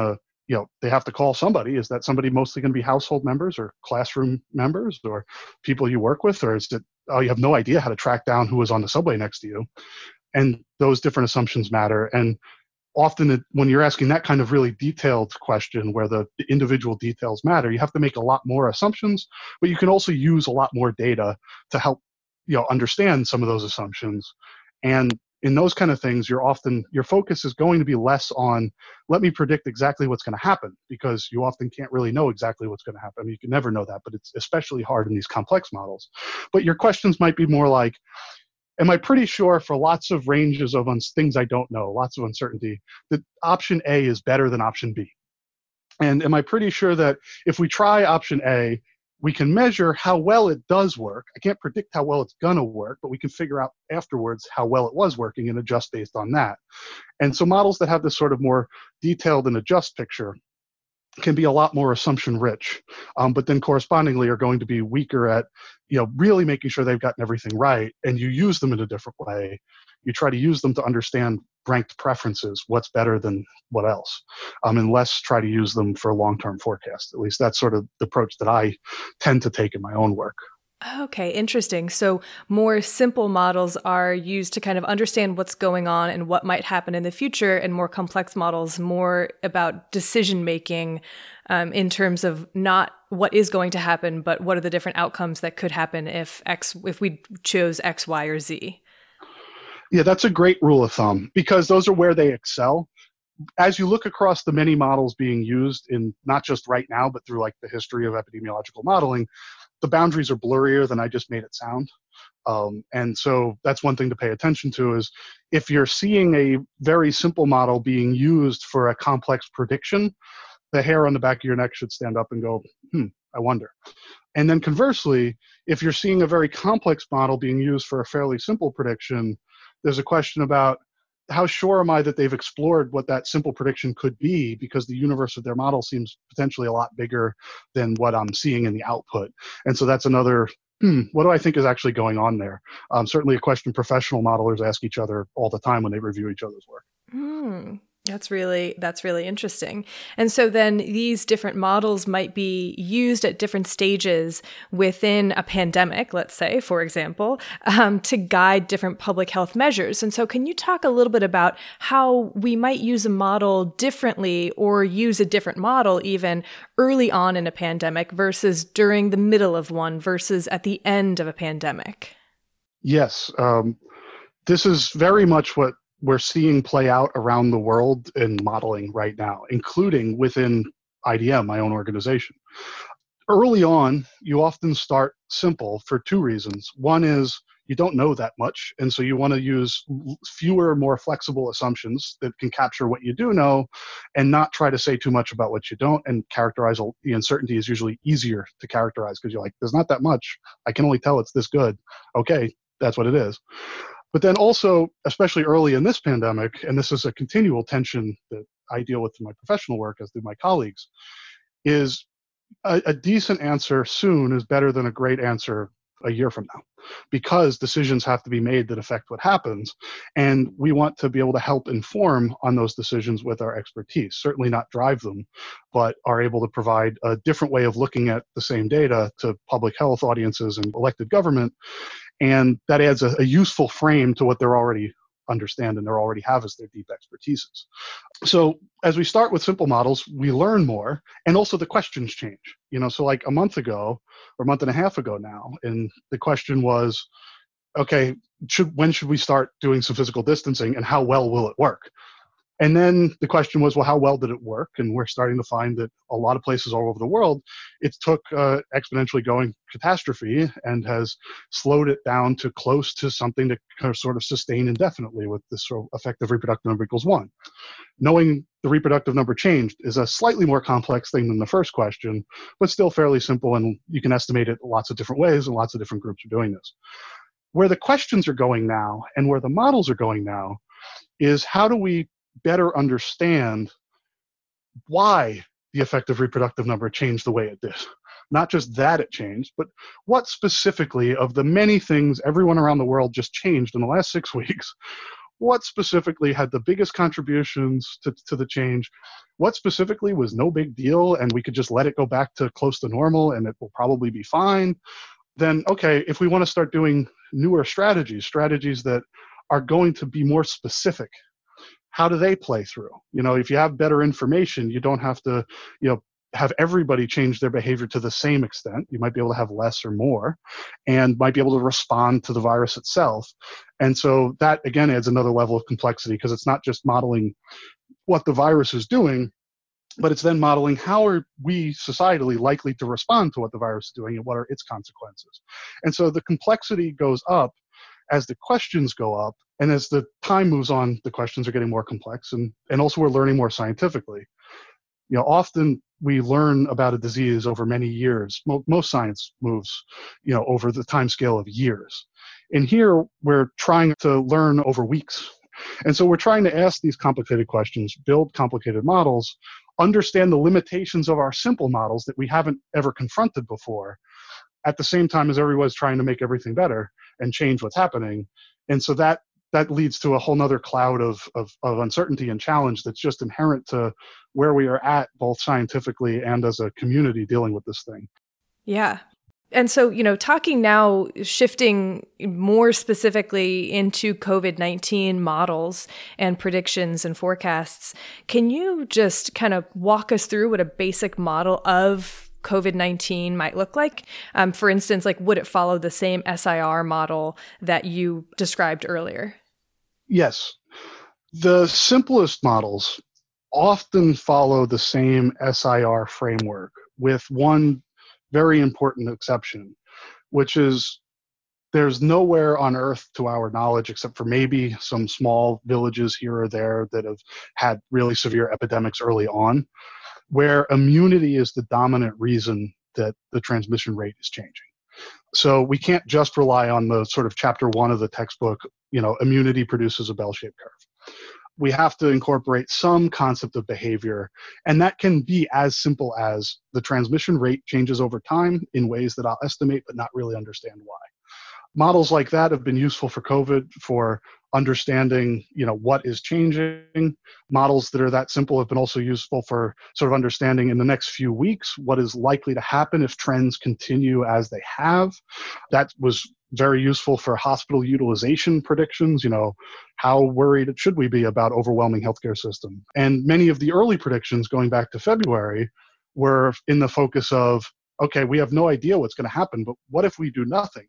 they have to call somebody. Is that somebody mostly going to be household members or classroom members or people you work with? Or is it, you have no idea how to track down who was on the subway next to you? And those different assumptions matter. And often when you're asking that kind of really detailed question where the individual details matter, you have to make a lot more assumptions, but you can also use a lot more data to help understand some of those assumptions. And in those kind of things, your focus is going to be less on, let me predict exactly what's going to happen, because you often can't really know exactly what's going to happen. I mean, you can never know that, but it's especially hard in these complex models. But your questions might be more like, am I pretty sure for lots of ranges of things I don't know, lots of uncertainty, that option A is better than option B? And am I pretty sure that if we try option A, we can measure how well it does work? I can't predict how well it's going to work, but we can figure out afterwards how well it was working and adjust based on that. And so models that have this sort of more detailed and adjust picture can be a lot more assumption rich, but then correspondingly are going to be weaker at really making sure they've gotten everything right. And you use them in a different way. You try to use them to understand ranked preferences, what's better than what else, and less try to use them for a long-term forecast. At least that's sort of the approach that I tend to take in my own work. Okay, interesting. So more simple models are used to kind of understand what's going on and what might happen in the future, and more complex models more about decision making in terms of not what is going to happen, but what are the different outcomes that could happen if we chose X, Y, or Z. Yeah, that's a great rule of thumb, because those are where they excel. As you look across the many models being used in not just right now, but through like the history of epidemiological modeling, the boundaries are blurrier than I just made it sound. And so that's one thing to pay attention to, is if you're seeing a very simple model being used for a complex prediction, the hair on the back of your neck should stand up and go, I wonder. And then conversely, if you're seeing a very complex model being used for a fairly simple prediction, there's a question about, how sure am I that they've explored what that simple prediction could be, because the universe of their model seems potentially a lot bigger than what I'm seeing in the output. And so that's another, what do I think is actually going on there? Certainly a question professional modelers ask each other all the time when they review each other's work. That's really interesting. And so then these different models might be used at different stages within a pandemic, let's say, for example, to guide different public health measures. And so can you talk a little bit about how we might use a model differently, or use a different model even early on in a pandemic versus during the middle of one versus at the end of a pandemic? Yes. This is very much what we're seeing play out around the world in modeling right now, including within IDM, my own organization. Early on, you often start simple for two reasons. One is you don't know that much, and so you want to use fewer, more flexible assumptions that can capture what you do know and not try to say too much about what you don't, and characterize the uncertainty is usually easier to characterize, because you're like, there's not that much. I can only tell it's this good. Okay, that's what it is. But then also, especially early in this pandemic, and this is a continual tension that I deal with in my professional work, as do my colleagues, is a decent answer soon is better than a great answer a year from now, because decisions have to be made that affect what happens. And we want to be able to help inform on those decisions with our expertise, certainly not drive them, but are able to provide a different way of looking at the same data to public health audiences and elected government. And that adds a useful frame to what they're already understand and they already have as their deep expertises. So as we start with simple models, we learn more, and also the questions change. So like a month ago or a month and a half ago now, and the question was, okay, when should we start doing some physical distancing, and how well will it work? And then the question was, well, how well did it work? And we're starting to find that a lot of places all over the world, it took exponentially going catastrophe and has slowed it down to close to something to sort of sustain indefinitely with this sort of effective reproductive number equals 1. Knowing the reproductive number changed is a slightly more complex thing than the first question, but still fairly simple, and you can estimate it lots of different ways, and lots of different groups are doing this. Where the questions are going now and where the models are going now is, how do we better understand why the effective reproductive number changed the way it did? Not just that it changed, but what specifically of the many things everyone around the world just changed in the last 6 weeks, what specifically had the biggest contributions to the change, what specifically was no big deal and we could just let it go back to close to normal and it will probably be fine, then okay, if we want to start doing newer strategies that are going to be more specific, how do they play through? If you have better information, you don't have to, have everybody change their behavior to the same extent. You might be able to have less or more and might be able to respond to the virus itself. And so that, again, adds another level of complexity because it's not just modeling what the virus is doing, but it's then modeling how are we societally likely to respond to what the virus is doing and what are its consequences. And so the complexity goes up as the questions go up, and as the time moves on, the questions are getting more complex, and also we're learning more scientifically. Often we learn about a disease over many years. Most science moves, over the time scale of years. And here we're trying to learn over weeks. And so we're trying to ask these complicated questions, build complicated models, understand the limitations of our simple models that we haven't ever confronted before, at the same time as everyone's trying to make everything better and change what's happening. And so that leads to a whole nother cloud of uncertainty and challenge that's just inherent to where we are at, both scientifically and as a community dealing with this thing. Yeah. And so, talking now, shifting more specifically into COVID-19 models and predictions and forecasts, can you just kind of walk us through what a basic model of COVID-19 might look like? For instance, would it follow the same SIR model that you described earlier? Yes. The simplest models often follow the same SIR framework with one very important exception, which is there's nowhere on Earth, to our knowledge, except for maybe some small villages here or there that have had really severe epidemics early on, where immunity is the dominant reason that the transmission rate is changing. So we can't just rely on the sort of chapter 1 of the textbook, immunity produces a bell-shaped curve. We have to incorporate some concept of behavior, and that can be as simple as the transmission rate changes over time in ways that I'll estimate but not really understand why. Models like that have been useful for COVID for understanding, what is changing. Models that are that simple have been also useful for sort of understanding in the next few weeks what is likely to happen if trends continue as they have. That was very useful for hospital utilization predictions. How worried should we be about overwhelming healthcare system? And many of the early predictions going back to February were in the focus of, okay, we have no idea what's going to happen, but what if we do nothing?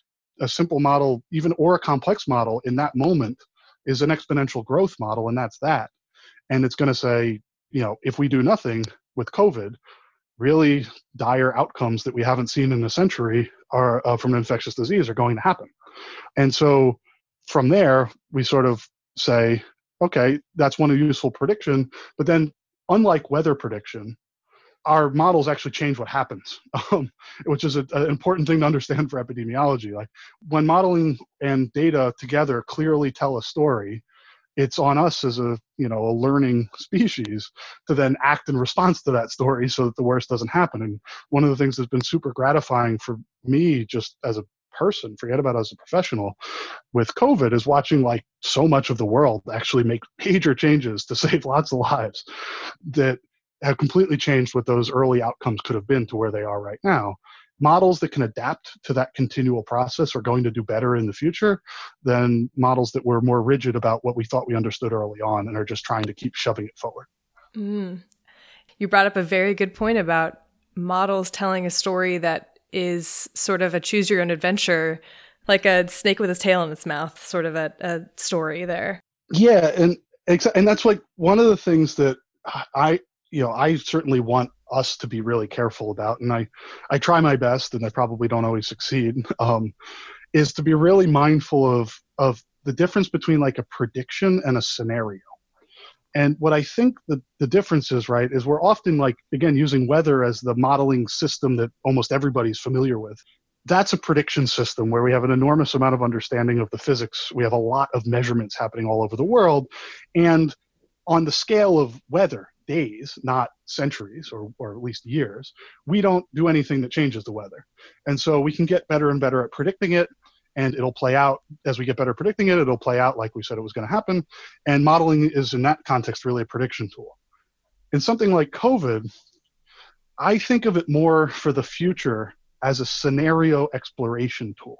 A simple model, even or a complex model in that moment is an exponential growth model, and that's that. And it's going to say, if we do nothing with COVID, really dire outcomes that we haven't seen in a century are from an infectious disease are going to happen. And so from there, we sort of say, okay, that's one useful prediction. But then unlike weather prediction, our models actually change what happens, which is an important thing to understand for epidemiology. Like when modeling and data together clearly tell a story, it's on us as a learning species to then act in response to that story so that the worst doesn't happen. And one of the things that's been super gratifying for me just as a person, forget about as a professional, with COVID is watching so much of the world actually make major changes to save lots of lives that have completely changed what those early outcomes could have been to where they are right now. Models that can adapt to that continual process are going to do better in the future than models that were more rigid about what we thought we understood early on and are just trying to keep shoving it forward. You brought up a very good point about models telling a story that is sort of a choose your own adventure, like a snake with its tail in its mouth, sort of a story there. Yeah. And that's one of the things that I certainly want us to be really careful about, and I try my best, and I probably don't always succeed, is to be really mindful of the difference between a prediction and a scenario. And what I think the difference is, right, is we're often again, using weather as the modeling system that almost everybody's familiar with. That's a prediction system where we have an enormous amount of understanding of the physics. We have a lot of measurements happening all over the world. And on the scale of weather, days, not centuries or at least years, we don't do anything that changes the weather. And so we can get better and better at predicting it. and it'll play out as we get better predicting it. It'll play out like we said it was going to happen. And modeling is, in that context, really a prediction tool. In something like COVID, I think of it more for the future as a scenario exploration tool,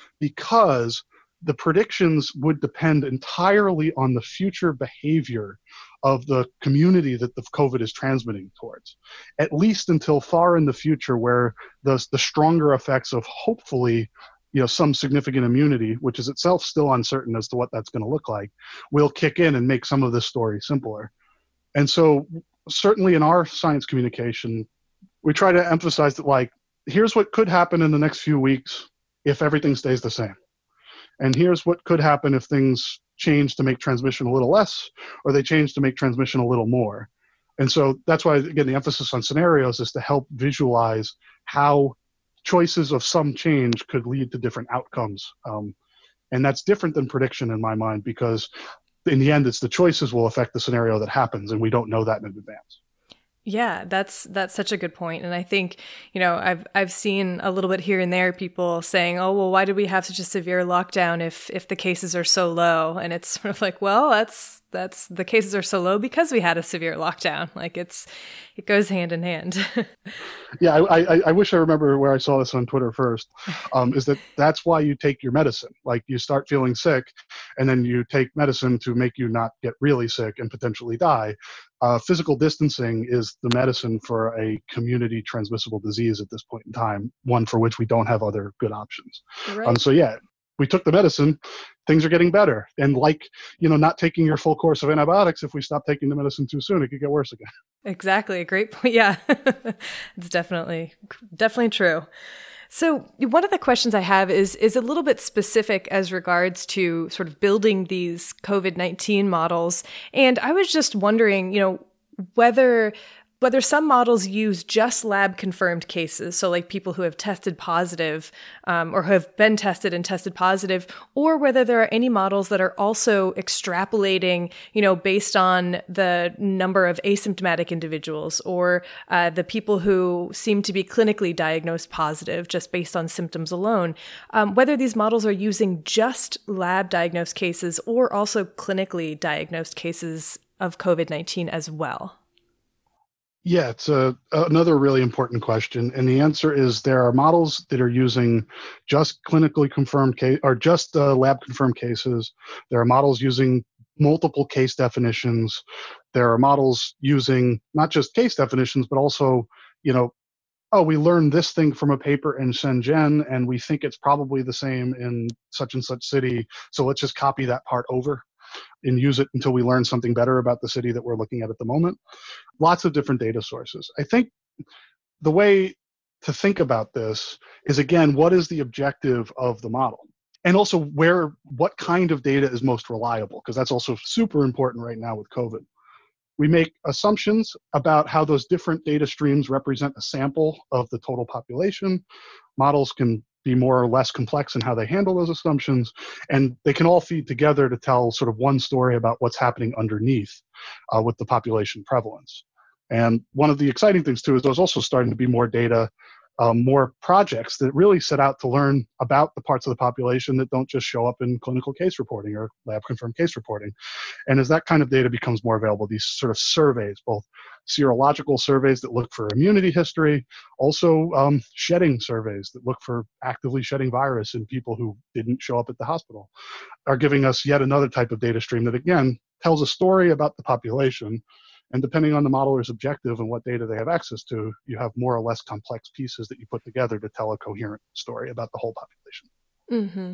because the predictions would depend entirely on the future behavior of the community that the COVID is transmitting towards, at least until far in the future, where the stronger effects of hopefully some significant immunity, which is itself still uncertain as to what that's going to look like, will kick in and make some of this story simpler. And so certainly in our science communication, we try to emphasize that, like, here's what could happen in the next few weeks if everything stays the same. And here's what could happen if things change to make transmission a little less, or they change to make transmission a little more. And so that's why, again, the emphasis on scenarios is to help visualize how choices of some change could lead to different outcomes. And that's different than prediction in my mind, because in the end, it's the choices will affect the scenario that happens, and we don't know that in advance. Yeah, that's such a good point. And I think, I've seen a little bit here and there people saying, oh, well, why did we have such a severe lockdown if the cases are so low? And it's sort of like, well, that's the cases are so low because we had a severe lockdown. Like it goes hand in hand. Yeah, I wish I remember where I saw this on Twitter first, is that's why you take your medicine. Like, you start feeling sick, and then you take medicine to make you not get really sick and potentially die. Physical distancing is the medicine for a community transmissible disease at this point in time, one for which we don't have other good options. Right. So yeah, we took the medicine, things are getting better. And not taking your full course of antibiotics, if we stop taking the medicine too soon, it could get worse again. Exactly. A great point. Yeah, it's definitely true. So one of the questions I have is a little bit specific as regards to sort of building these COVID-19 models. And I was just wondering, whether some models use just lab confirmed cases, so like people who have tested positive or who have been tested and tested positive, or whether there are any models that are also extrapolating, based on the number of asymptomatic individuals or the people who seem to be clinically diagnosed positive just based on symptoms alone, whether these models are using just lab diagnosed cases or also clinically diagnosed cases of COVID-19 as well. Yeah, it's another really important question. And the answer is there are models that are using just clinically confirmed or just lab confirmed cases. There are models using multiple case definitions. There are models using not just case definitions, but also, we learned this thing from a paper in Shenzhen, and we think it's probably the same in such and such city. So let's just copy that part over and use it until we learn something better about the city that we're looking at the moment. Lots of different data sources. I think the way to think about this is, again, what is the objective of the model? And also what kind of data is most reliable? Because that's also super important right now with COVID. We make assumptions about how those different data streams represent a sample of the total population. Models can be more or less complex in how they handle those assumptions, and they can all feed together to tell sort of one story about what's happening underneath with the population prevalence. And one of the exciting things too is there's also starting to be more data, more projects that really set out to learn about the parts of the population that don't just show up in clinical case reporting or lab confirmed case reporting. And as that kind of data becomes more available, these sort of surveys, both serological surveys that look for immunity history, also shedding surveys that look for actively shedding virus in people who didn't show up at the hospital, are giving us yet another type of data stream that, again, tells a story about the population. And depending on the modeler's objective and what data they have access to, you have more or less complex pieces that you put together to tell a coherent story about the whole population. Mm-hmm.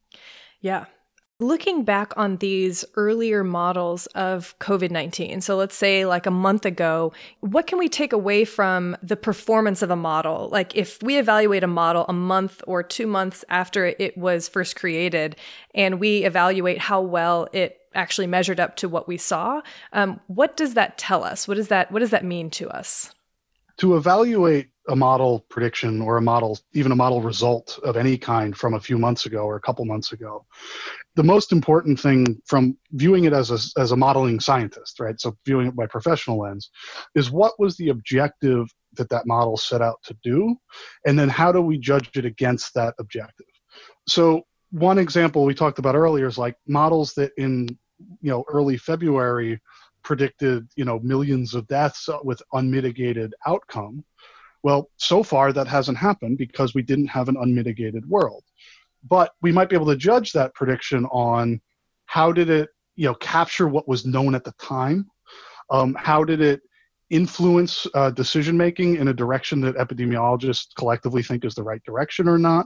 Yeah. Looking back on these earlier models of COVID-19, so let's say like a month ago, what can we take away from the performance of a model? Like if we evaluate a model a month or 2 months after it was first created, and we evaluate how well it actually measured up to what we saw, what does that tell us? What does that mean to us? To evaluate a model prediction or even a model result of any kind from a few months ago or a couple months ago, the most important thing from viewing it as a modeling scientist, right? So viewing it by professional lens, is what was the objective that model set out to do? And then how do we judge it against that objective? So one example we talked about earlier is like models that in early February predicted millions of deaths with unmitigated outcome. Well, so far that hasn't happened because we didn't have an unmitigated world. But we might be able to judge that prediction on how did it capture what was known at the time. How did it influence decision making in a direction that epidemiologists collectively think is the right direction or not?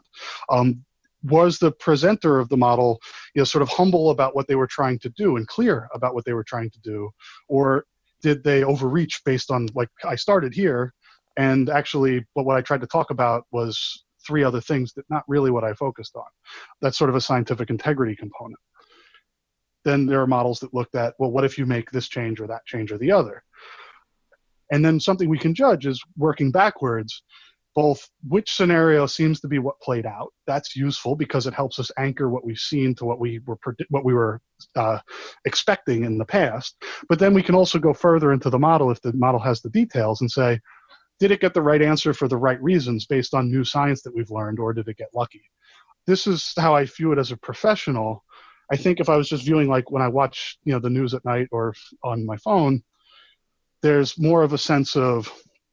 Was the presenter of the model sort of humble about what they were trying to do and clear about what they were trying to do? Or did they overreach based on, like, I started here, and actually what I tried to talk about was 3 other things that not really what I focused on? That's sort of a scientific integrity component. Then there are models that looked at, well, what if you make this change or that change or the other? And then something we can judge is working backwards, both which scenario seems to be what played out. That's useful because it helps us anchor what we've seen to what we were expecting in the past. But then we can also go further into the model if the model has the details and say, did it get the right answer for the right reasons based on new science that we've learned, or did it get lucky? This is how I view it as a professional. I think if I was just viewing, like when I watch the news at night or on my phone, there's more of a sense of,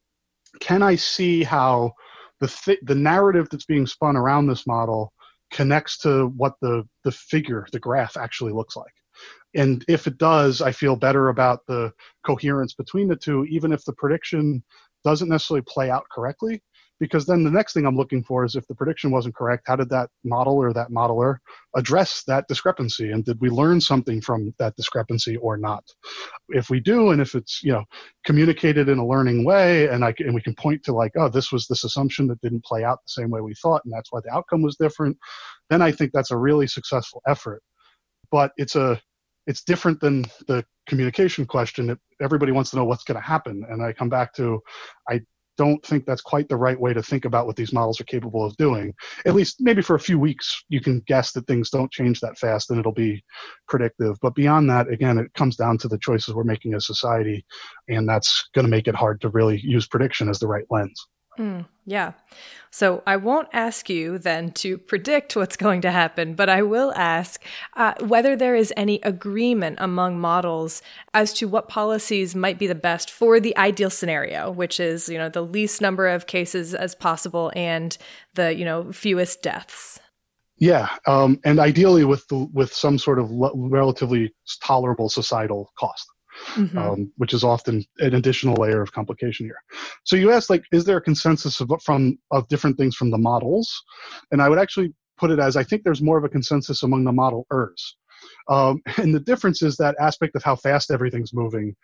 can I see how the narrative that's being spun around this model connects to what the figure, the graph actually looks like? And if it does, I feel better about the coherence between the two, even if the prediction doesn't necessarily play out correctly, because then the next thing I'm looking for is, if the prediction wasn't correct, how did that model or that modeler address that discrepancy? And did we learn something from that discrepancy or not? If we do, and if it's communicated in a learning way, and we can point to, like, oh, this was this assumption that didn't play out the same way we thought, and that's why the outcome was different, then I think that's a really successful effort. But it's different than the communication question. Everybody wants to know what's going to happen. And I come back to, I don't think that's quite the right way to think about what these models are capable of doing. At least maybe for a few weeks, you can guess that things don't change that fast and it'll be predictive. But beyond that, again, it comes down to the choices we're making as society. And that's going to make it hard to really use prediction as the right lens. Yeah. So I won't ask you then to predict what's going to happen, but I will ask whether there is any agreement among models as to what policies might be the best for the ideal scenario, which is, the least number of cases as possible and the, fewest deaths. Yeah. And ideally with some sort of relatively tolerable societal cost. Mm-hmm. Which is often an additional layer of complication here. So you asked, like, is there a consensus of different things from the models? And I would actually put it as, I think there's more of a consensus among the modelers. And the difference is that aspect of how fast everything's moving.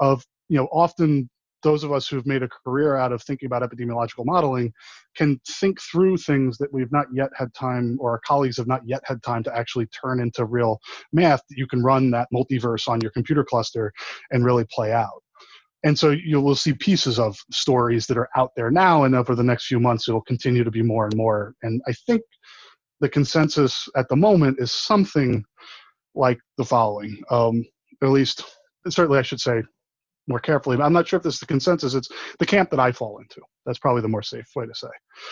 Often those of us who've made a career out of thinking about epidemiological modeling can think through things that we've not yet had time, or our colleagues have not yet had time to actually turn into real math that you can run that multiverse on your computer cluster and really play out. And so you will see pieces of stories that are out there now, and over the next few months, it'll continue to be more and more. And I think the consensus at the moment is something like the following, at least, certainly I should say more carefully, but I'm not sure if this is the consensus. It's the camp that I fall into. That's probably the more safe way to say.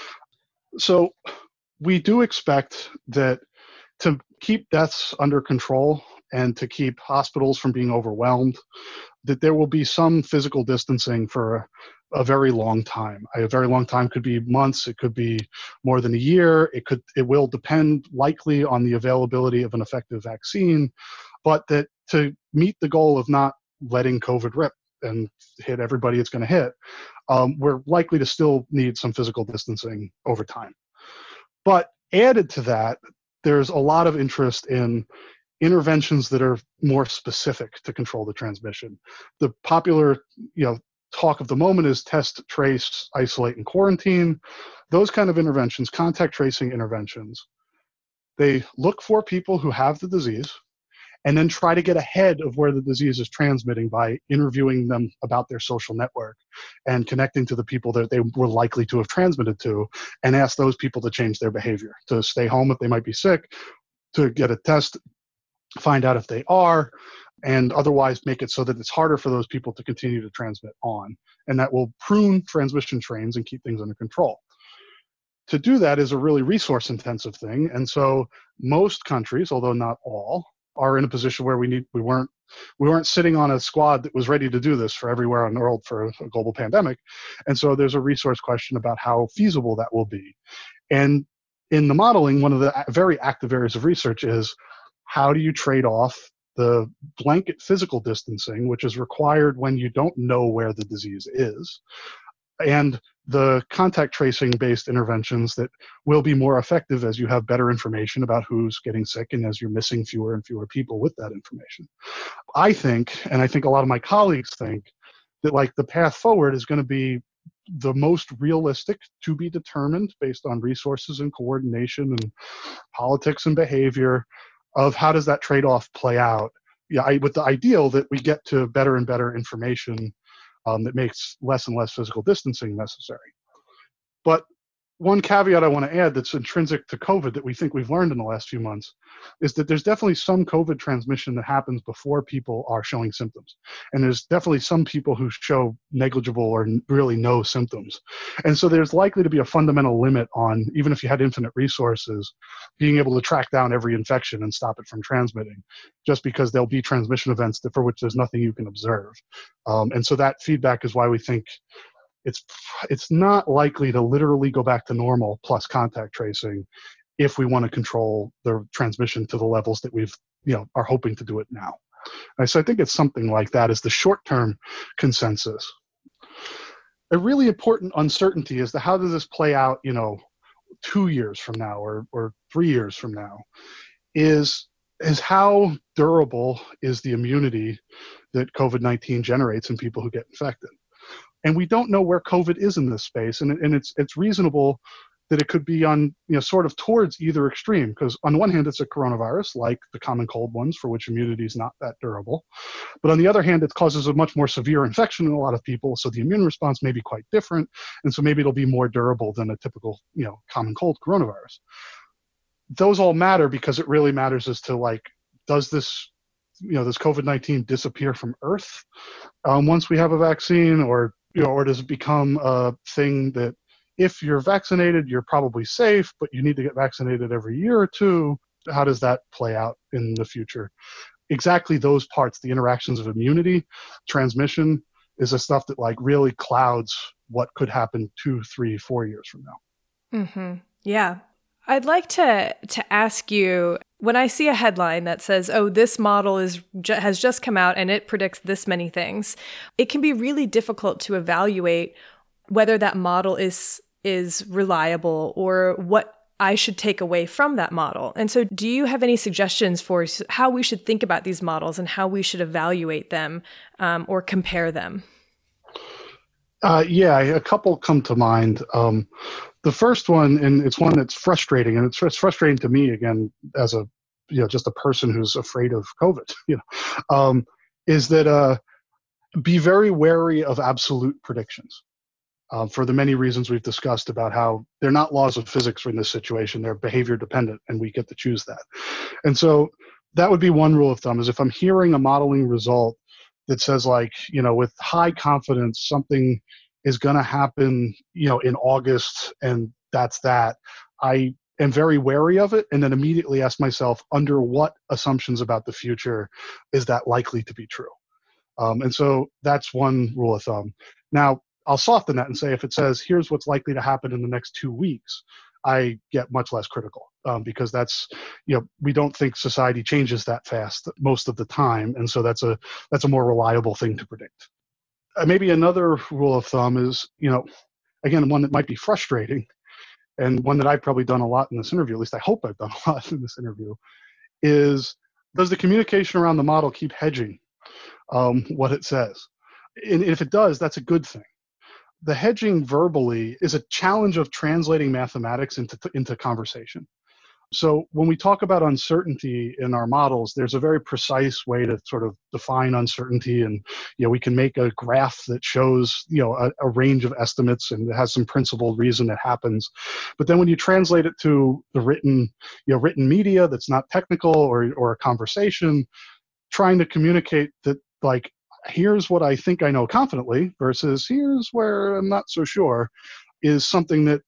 So we do expect that to keep deaths under control and to keep hospitals from being overwhelmed, that there will be some physical distancing for a very long time. A very long time could be months. It could be more than a year. It will depend likely on the availability of an effective vaccine, but that to meet the goal of not letting COVID rip and hit everybody it's going to hit, we're likely to still need some physical distancing over time. But added to that, there's a lot of interest in interventions that are more specific to control the transmission. The popular, talk of the moment is test, trace, isolate, and quarantine. Those kind of interventions, contact tracing interventions, they look for people who have the disease and then try to get ahead of where the disease is transmitting by interviewing them about their social network and connecting to the people that they were likely to have transmitted to, and ask those people to change their behavior, to stay home if they might be sick, to get a test, find out if they are, and otherwise make it so that it's harder for those people to continue to transmit on. And that will prune transmission trains and keep things under control. to do that is a really resource intensive thing. And so most countries, although not all, are in a position where we weren't sitting on a squad that was ready to do this for everywhere in the world for a global pandemic. And so there's a resource question about how feasible that will be. And in the modeling, one of the very active areas of research is how do you trade off the blanket physical distancing, which is required when you don't know where the disease is, and the contact tracing based interventions that will be more effective as you have better information about who's getting sick and as you're missing fewer and fewer people with that information. I think, and I think a lot of my colleagues think, that like the path forward is going to be the most realistic to be determined based on resources and coordination and politics and behavior of how does that trade-off play out. Yeah, with the ideal that we get to better and better information that makes less and less physical distancing necessary. But one caveat I want to add that's intrinsic to COVID that we think we've learned in the last few months is that there's definitely some COVID transmission that happens before people are showing symptoms. And there's definitely some people who show negligible or really no symptoms. And so there's likely to be a fundamental limit on, even if you had infinite resources, being able to track down every infection and stop it from transmitting, just because there'll be transmission events for which there's nothing you can observe. And so that feedback is why we think it's not likely to literally go back to normal plus contact tracing if we want to control the transmission to the levels that we've are hoping to do it now. And so I think it's something like that is the short-term consensus. A really important uncertainty is how does this play out 2 years from now or 3 years from now is how durable is the immunity that COVID-19 generates in people who get infected. And we don't know where COVID is in this space, and it's reasonable that it could be on sort of towards either extreme, because on one hand it's a coronavirus like the common cold ones for which immunity is not that durable, but on the other hand it causes a much more severe infection in a lot of people, so the immune response may be quite different, and so maybe it'll be more durable than a typical common cold coronavirus. Those all matter because it really matters as to does this does COVID-19 disappear from Earth once we have a vaccine, or does it become a thing that if you're vaccinated, you're probably safe, but you need to get vaccinated every year or two? How does that play out in the future? Exactly those parts, the interactions of immunity, transmission, is the stuff that really clouds what could happen 2, 3, 4 years from now. Mm-hmm. Yeah. I'd like to ask you, when I see a headline that says, oh, this model has just come out and it predicts this many things, it can be really difficult to evaluate whether that model is reliable or what I should take away from that model. And so do you have any suggestions for how we should think about these models and how we should evaluate them or compare them? Yeah, a couple come to mind. The first one, and it's one that's frustrating, and it's frustrating to me again as a just a person who's afraid of COVID. Is that be very wary of absolute predictions for the many reasons we've discussed about how they're not laws of physics in this situation; they're behavior dependent, and we get to choose that. And so that would be one rule of thumb: is if I'm hearing a modeling result that says with high confidence something is going to happen, in August, and that's that, I am very wary of it, and then immediately ask myself, under what assumptions about the future is that likely to be true? And so that's one rule of thumb. Now, I'll soften that and say if it says, here's what's likely to happen in the next 2 weeks, I get much less critical because that's, we don't think society changes that fast most of the time, and so that's a more reliable thing to predict. Maybe another rule of thumb is, again, one that might be frustrating, and one that I've probably done a lot in this interview, at least I hope I've done a lot in this interview, is does the communication around the model keep hedging what it says? And if it does, that's a good thing. The hedging verbally is a challenge of translating mathematics into conversation. So when we talk about uncertainty in our models, there's a very precise way to sort of define uncertainty, and we can make a graph that shows a range of estimates, and it has some principled reason it happens. But then when you translate it to the written media that's not technical or a conversation, trying to communicate that here's what I think I know confidently versus here's where I'm not so sure, is something that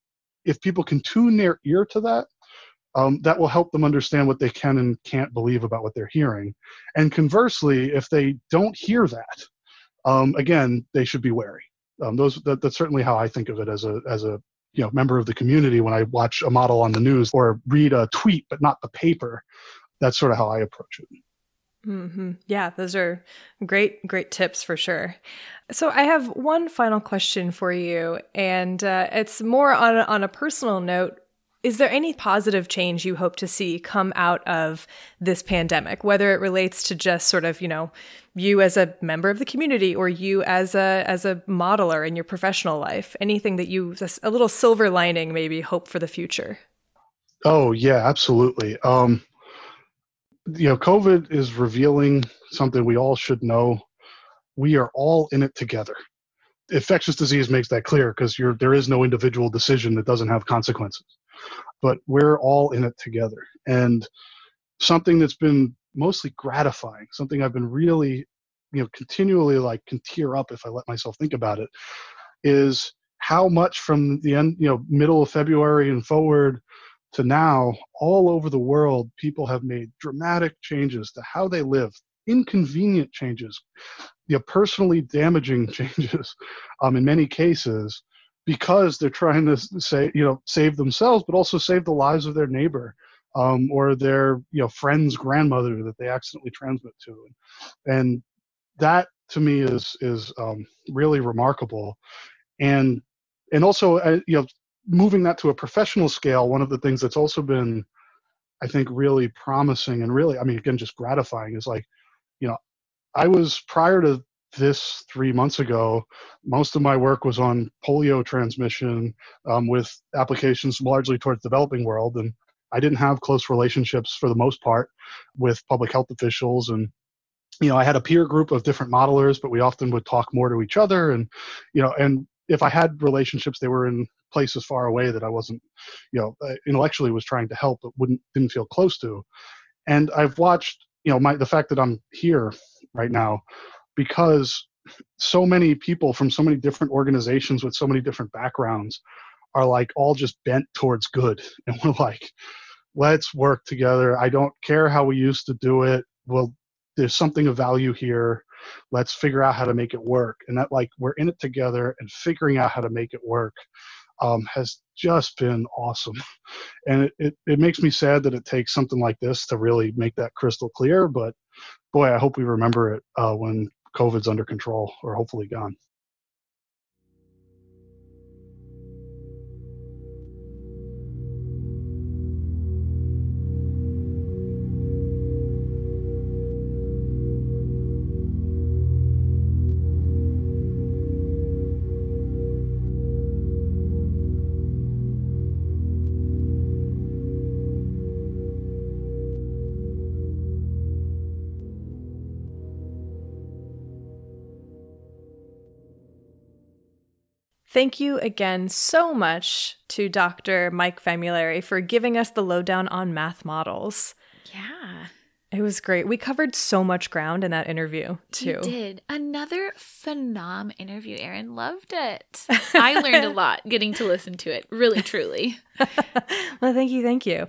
if people can tune their ear to that, that will help them understand what they can and can't believe about what they're hearing. And conversely, if they don't hear that, again, they should be wary. That's certainly how I think of it as a member of the community when I watch a model on the news or read a tweet, but not the paper. That's sort of how I approach it. Mm-hmm. Yeah, those are great tips for sure. So I have one final question for you, and it's more on a personal note. Is there any positive change you hope to see come out of this pandemic, whether it relates to just sort of, you as a member of the community or you as a modeler in your professional life? Anything that you, a little silver lining, maybe hope for the future? Oh, yeah, absolutely. COVID is revealing something we all should know. We are all in it together. Infectious disease makes that clear because there is no individual decision that doesn't have consequences. But we're all in it together. And something that's been mostly gratifying, something I've been really, continually can tear up if I let myself think about it, is how much from the end, middle of February and forward to now, all over the world, people have made dramatic changes to how they live, inconvenient changes, personally damaging changes in many cases, because they're trying to save themselves, but also save the lives of their neighbor or their friend's grandmother that they accidentally transmit to. And that to me is really remarkable. And also, moving that to a professional scale, one of the things that's also been, I think, really promising and really, again, just gratifying is I was, prior to this 3 months ago, most of my work was on polio transmission with applications largely towards the developing world. And I didn't have close relationships for the most part with public health officials. And, I had a peer group of different modelers, but we often would talk more to each other. And, and if I had relationships, they were in places far away that I wasn't, intellectually was trying to help, but didn't feel close to. And I've watched, the fact that I'm here right now, because so many people from so many different organizations with so many different backgrounds are all just bent towards good. And we're let's work together. I don't care how we used to do it. Well, there's something of value here. Let's figure out how to make it work. And that we're in it together, and figuring out how to make it work has just been awesome. And it makes me sad that it takes something like this to really make that crystal clear. But boy, I hope we remember it when COVID's under control, or hopefully gone. Thank you again so much to Dr. Mike Famulari for giving us the lowdown on math models. Yeah. It was great. We covered so much ground in that interview, too. We did. Another phenom interview, Erin. Loved it. I learned a lot getting to listen to it. Really, truly. Well, thank you.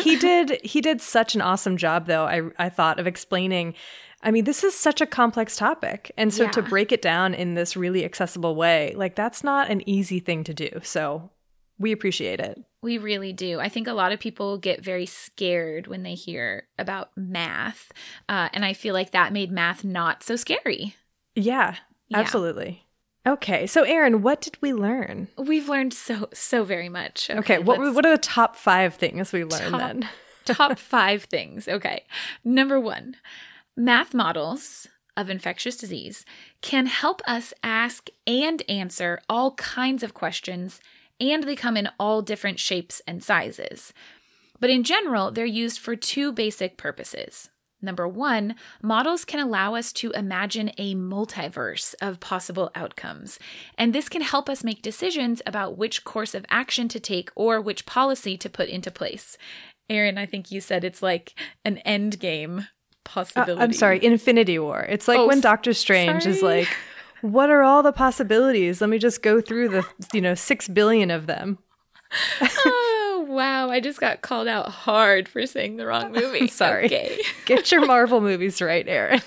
He did such an awesome job, though, I thought, of explaining. This is such a complex topic. And so to break it down in this really accessible way, that's not an easy thing to do. So we appreciate it. We really do. I think a lot of people get very scared when they hear about math. And I feel like that made math not so scary. Yeah, absolutely. Okay. So Erin, what did we learn? We've learned so very much. Okay. What are the top 5 things we learned then? Top 5 things. Okay. Number 1. Math models of infectious disease can help us ask and answer all kinds of questions, and they come in all different shapes and sizes. But in general, they're used for 2 basic purposes. Number 1, models can allow us to imagine a multiverse of possible outcomes, and this can help us make decisions about which course of action to take or which policy to put into place. Erin, I think you said it's like an end game possibility. I'm sorry, Infinity War. It's like when Doctor Strange is like, what are all the possibilities? Let me just go through the 6 billion of them. Oh, wow. I just got called out hard for saying the wrong movie. Sorry. Okay. Get your Marvel movies right, Erin.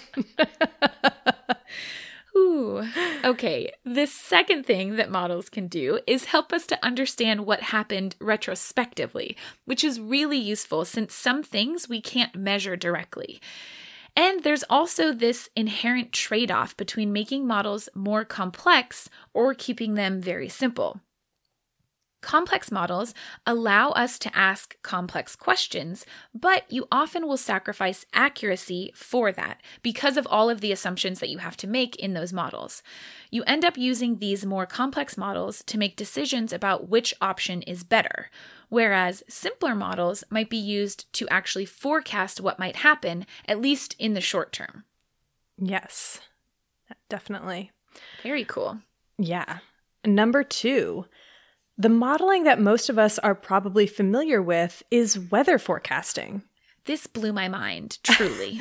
Ooh. Okay. The second thing that models can do is help us to understand what happened retrospectively, which is really useful since some things we can't measure directly. And there's also this inherent trade-off between making models more complex or keeping them very simple. Complex models allow us to ask complex questions, but you often will sacrifice accuracy for that because of all of the assumptions that you have to make in those models. You end up using these more complex models to make decisions about which option is better, whereas simpler models might be used to actually forecast what might happen, at least in the short term. Yes, definitely. Very cool. Yeah. Number 2. The modeling that most of us are probably familiar with is weather forecasting. This blew my mind, truly.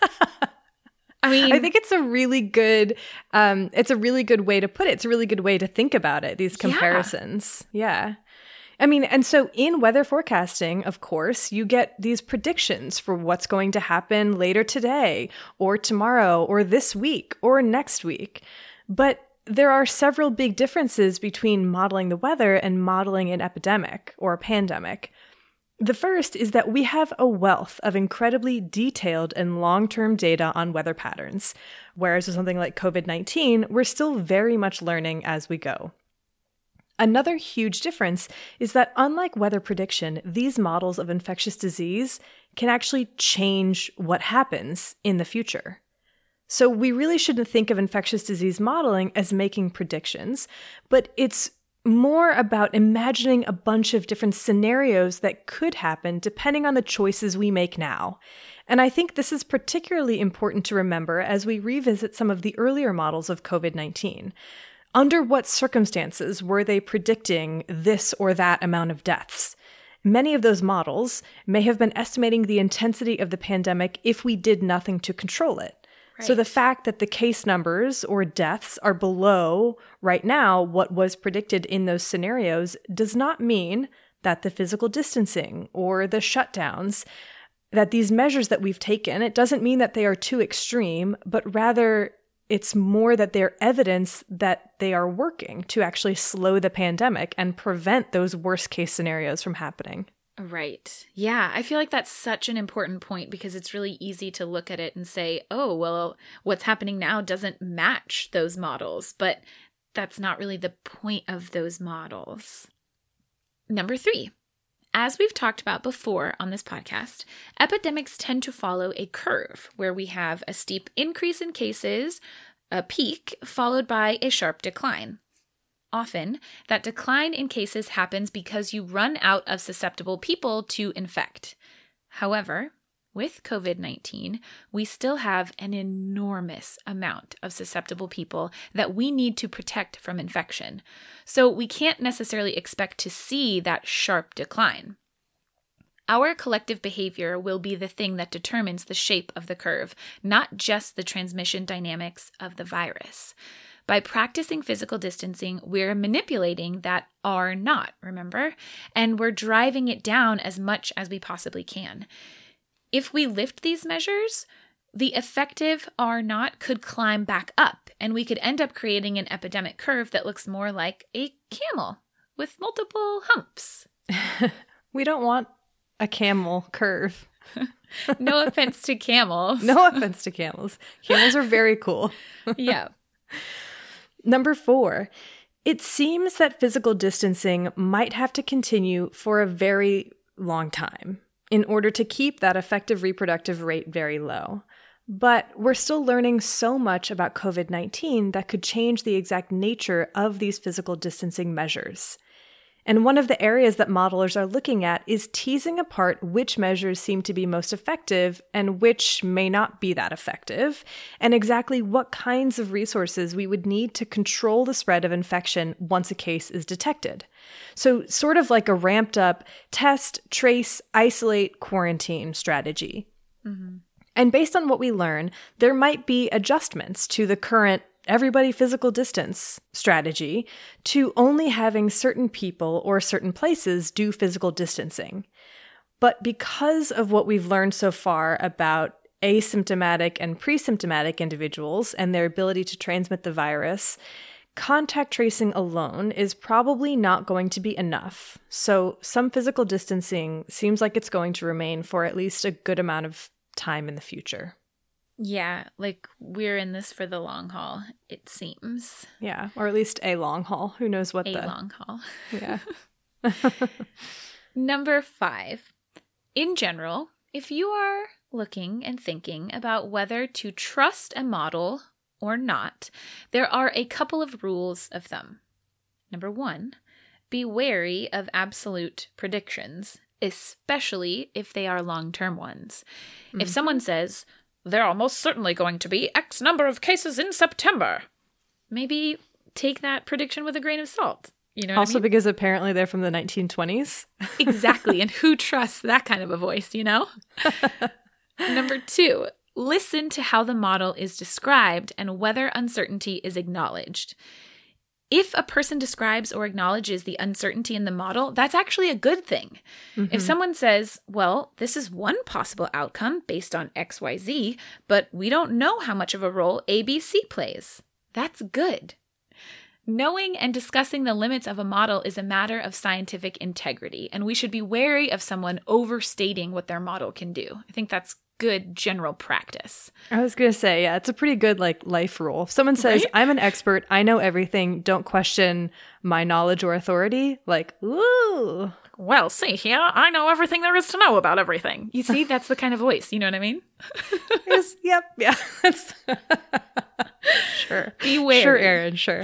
I mean, I think it's a really good way to put it. It's a really good way to think about it, these comparisons. Yeah. I mean, and so in weather forecasting, of course, you get these predictions for what's going to happen later today or tomorrow or this week or next week. But there are several big differences between modeling the weather and modeling an epidemic or a pandemic. The first is that we have a wealth of incredibly detailed and long-term data on weather patterns, whereas with something like COVID-19, we're still very much learning as we go. Another huge difference is that unlike weather prediction, these models of infectious disease can actually change what happens in the future. So we really shouldn't think of infectious disease modeling as making predictions, but it's more about imagining a bunch of different scenarios that could happen depending on the choices we make now. And I think this is particularly important to remember as we revisit some of the earlier models of COVID-19. Under what circumstances were they predicting this or that amount of deaths? Many of those models may have been estimating the intensity of the pandemic if we did nothing to control it. So the fact that the case numbers or deaths are below right now what was predicted in those scenarios does not mean that the physical distancing or the shutdowns, that these measures that we've taken, it doesn't mean that they are too extreme, but rather it's more that they're evidence that they are working to actually slow the pandemic and prevent those worst case scenarios from happening. Right. Yeah, I feel like that's such an important point because it's really easy to look at it and say, oh, well, what's happening now doesn't match those models, but that's not really the point of those models. Number 3. As we've talked about before on this podcast, epidemics tend to follow a curve where we have a steep increase in cases, a peak, followed by a sharp decline. Often, that decline in cases happens because you run out of susceptible people to infect. However, with COVID-19, we still have an enormous amount of susceptible people that we need to protect from infection. So we can't necessarily expect to see that sharp decline. Our collective behavior will be the thing that determines the shape of the curve, not just the transmission dynamics of the virus. By practicing physical distancing, we're manipulating that R0, remember? And we're driving it down as much as we possibly can. If we lift these measures, the effective R0 could climb back up, and we could end up creating an epidemic curve that looks more like a camel with multiple humps. We don't want a camel curve. No offense to camels. No offense to camels. Camels are very cool. Yeah. Number 4, it seems that physical distancing might have to continue for a very long time in order to keep that effective reproductive rate very low. But we're still learning so much about COVID-19 that could change the exact nature of these physical distancing measures. And one of the areas that modelers are looking at is teasing apart which measures seem to be most effective and which may not be that effective, and exactly what kinds of resources we would need to control the spread of infection once a case is detected. So sort of like a ramped up test, trace, isolate, quarantine strategy. Mm-hmm. And based on what we learn, there might be adjustments to the current everybody physical distance strategy to only having certain people or certain places do physical distancing. But because of what we've learned so far about asymptomatic and pre-symptomatic individuals and their ability to transmit the virus, contact tracing alone is probably not going to be enough. So some physical distancing seems like it's going to remain for at least a good amount of time in the future. Yeah, like we're in this for the long haul, it seems. Yeah, or at least a long haul. Who knows what long haul. Yeah. Number 5. In general, if you are looking and thinking about whether to trust a model or not, there are a couple of rules of thumb. Number 1, be wary of absolute predictions, especially if they are long-term ones. Mm-hmm. If someone says, there are most certainly going to be X number of cases in September, maybe take that prediction with a grain of salt. You know what also, I mean? Because apparently they're from the 1920s. Exactly. And who trusts that kind of a voice, you know? Number 2, listen to how the model is described and whether uncertainty is acknowledged. If a person describes or acknowledges the uncertainty in the model, that's actually a good thing. Mm-hmm. If someone says, well, this is one possible outcome based on XYZ, but we don't know how much of a role ABC plays, that's good. Knowing and discussing the limits of a model is a matter of scientific integrity, and we should be wary of someone overstating what their model can do. I think that's good general practice. I was going to say, yeah, it's a pretty good life rule. If someone says, right? I'm an expert, I know everything, don't question my knowledge or authority, ooh. Well, see here, I know everything there is to know about everything. You see, that's the kind of voice, you know what I mean? Yes, yep, yeah. Sure. Be wary. Sure, Erin, sure.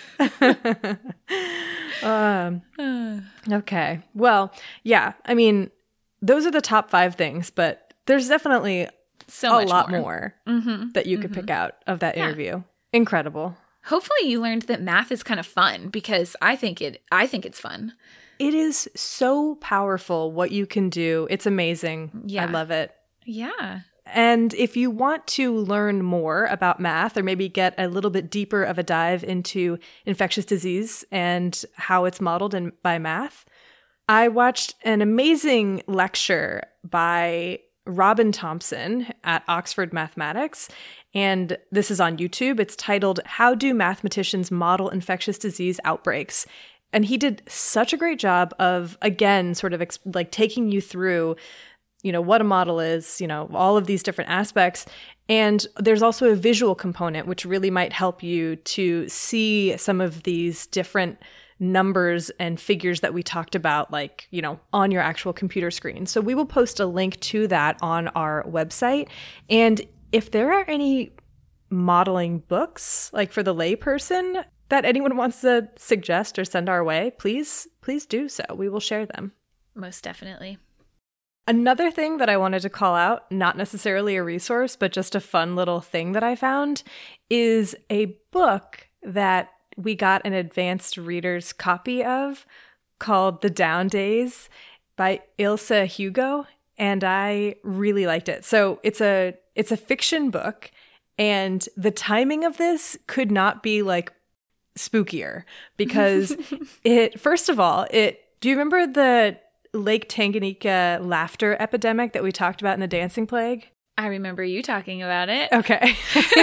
Okay. Well, yeah, I mean, those are the top 5 things, but there's definitely a lot more that you could pick out of that interview. Incredible. Hopefully you learned that math is kind of fun, because I think it's fun. It is so powerful what you can do. It's amazing. Yeah. I love it. Yeah. And if you want to learn more about math, or maybe get a little bit deeper of a dive into infectious disease and how it's modeled by math, I watched an amazing lecture by Robin Thompson at Oxford Mathematics, and this is on YouTube. It's titled, How Do Mathematicians Model Infectious Disease Outbreaks? And he did such a great job of, again, sort of taking you through, what a model is, all of these different aspects. And there's also a visual component, which really might help you to see some of these different numbers and figures that we talked about, on your actual computer screen. So we will post a link to that on our website. And if there are any modeling books, for the layperson, that anyone wants to suggest or send our way, please do so. We will share them. Most definitely. Another thing that I wanted to call out, not necessarily a resource, but just a fun little thing that I found, is a book that we got an advanced reader's copy of called The Down Days by Ilse Hugo, and I really liked it. So it's a fiction book, and the timing of this could not be spookier, because first of all, do you remember the Lake Tanganyika laughter epidemic that we talked about in the Dancing Plague? I remember you talking about it. Okay.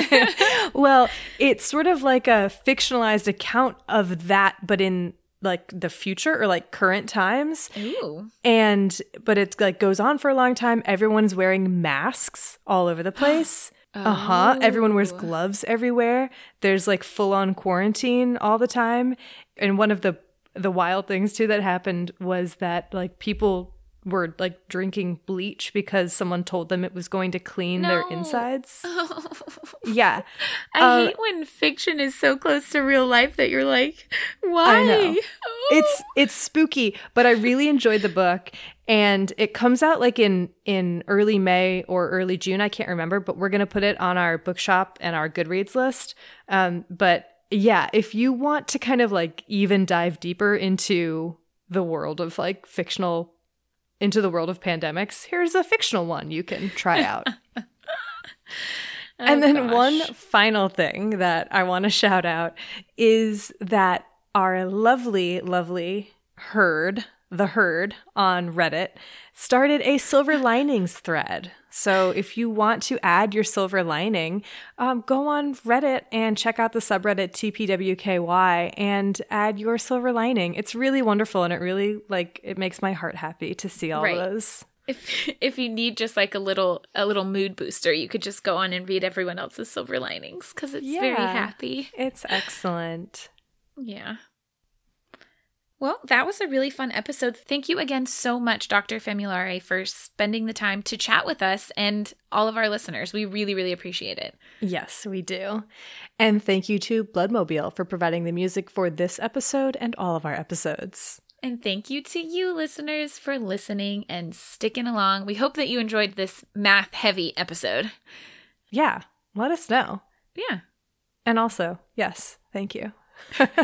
Well, it's sort of like a fictionalized account of that, but in the future or current times. Ooh. But it's goes on for a long time. Everyone's wearing masks all over the place. Oh. Everyone wears gloves everywhere. There's full-on quarantine all the time. And one of the wild things too that happened was that people were drinking bleach because someone told them it was going to clean their insides. Oh. Yeah. I hate when fiction is so close to real life that you're why? I know. Oh. It's spooky, but I really enjoyed the book. And it comes out in early May or early June. I can't remember, but we're going to put it on our bookshop and our Goodreads list. But yeah, if you want to kind of even dive deeper into the world of into the world of pandemics, here's a fictional one you can try out. And then one final thing that I want to shout out is that our lovely, lovely herd, the herd on Reddit, started a silver linings thread. So if you want to add your silver lining, go on Reddit and check out the subreddit TPWKY and add your silver lining. It's really wonderful, and it really it makes my heart happy to see all those. If you need just like a little mood booster, you could just go on and read everyone else's silver linings because it's very happy. It's excellent. Yeah. Well, that was a really fun episode. Thank you again so much, Dr. Famulari, for spending the time to chat with us and all of our listeners. We really, really appreciate it. Yes, we do. And thank you to Bloodmobile for providing the music for this episode and all of our episodes. And thank you to you, listeners, for listening and sticking along. We hope that you enjoyed this math-heavy episode. Yeah, let us know. Yeah. And also, yes, thank you.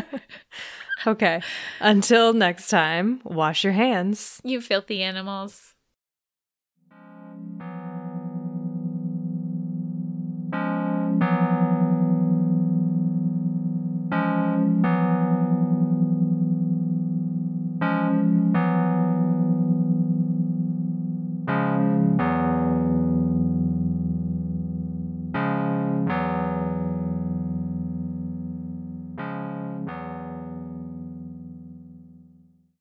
Okay, until next time, wash your hands. You filthy animals.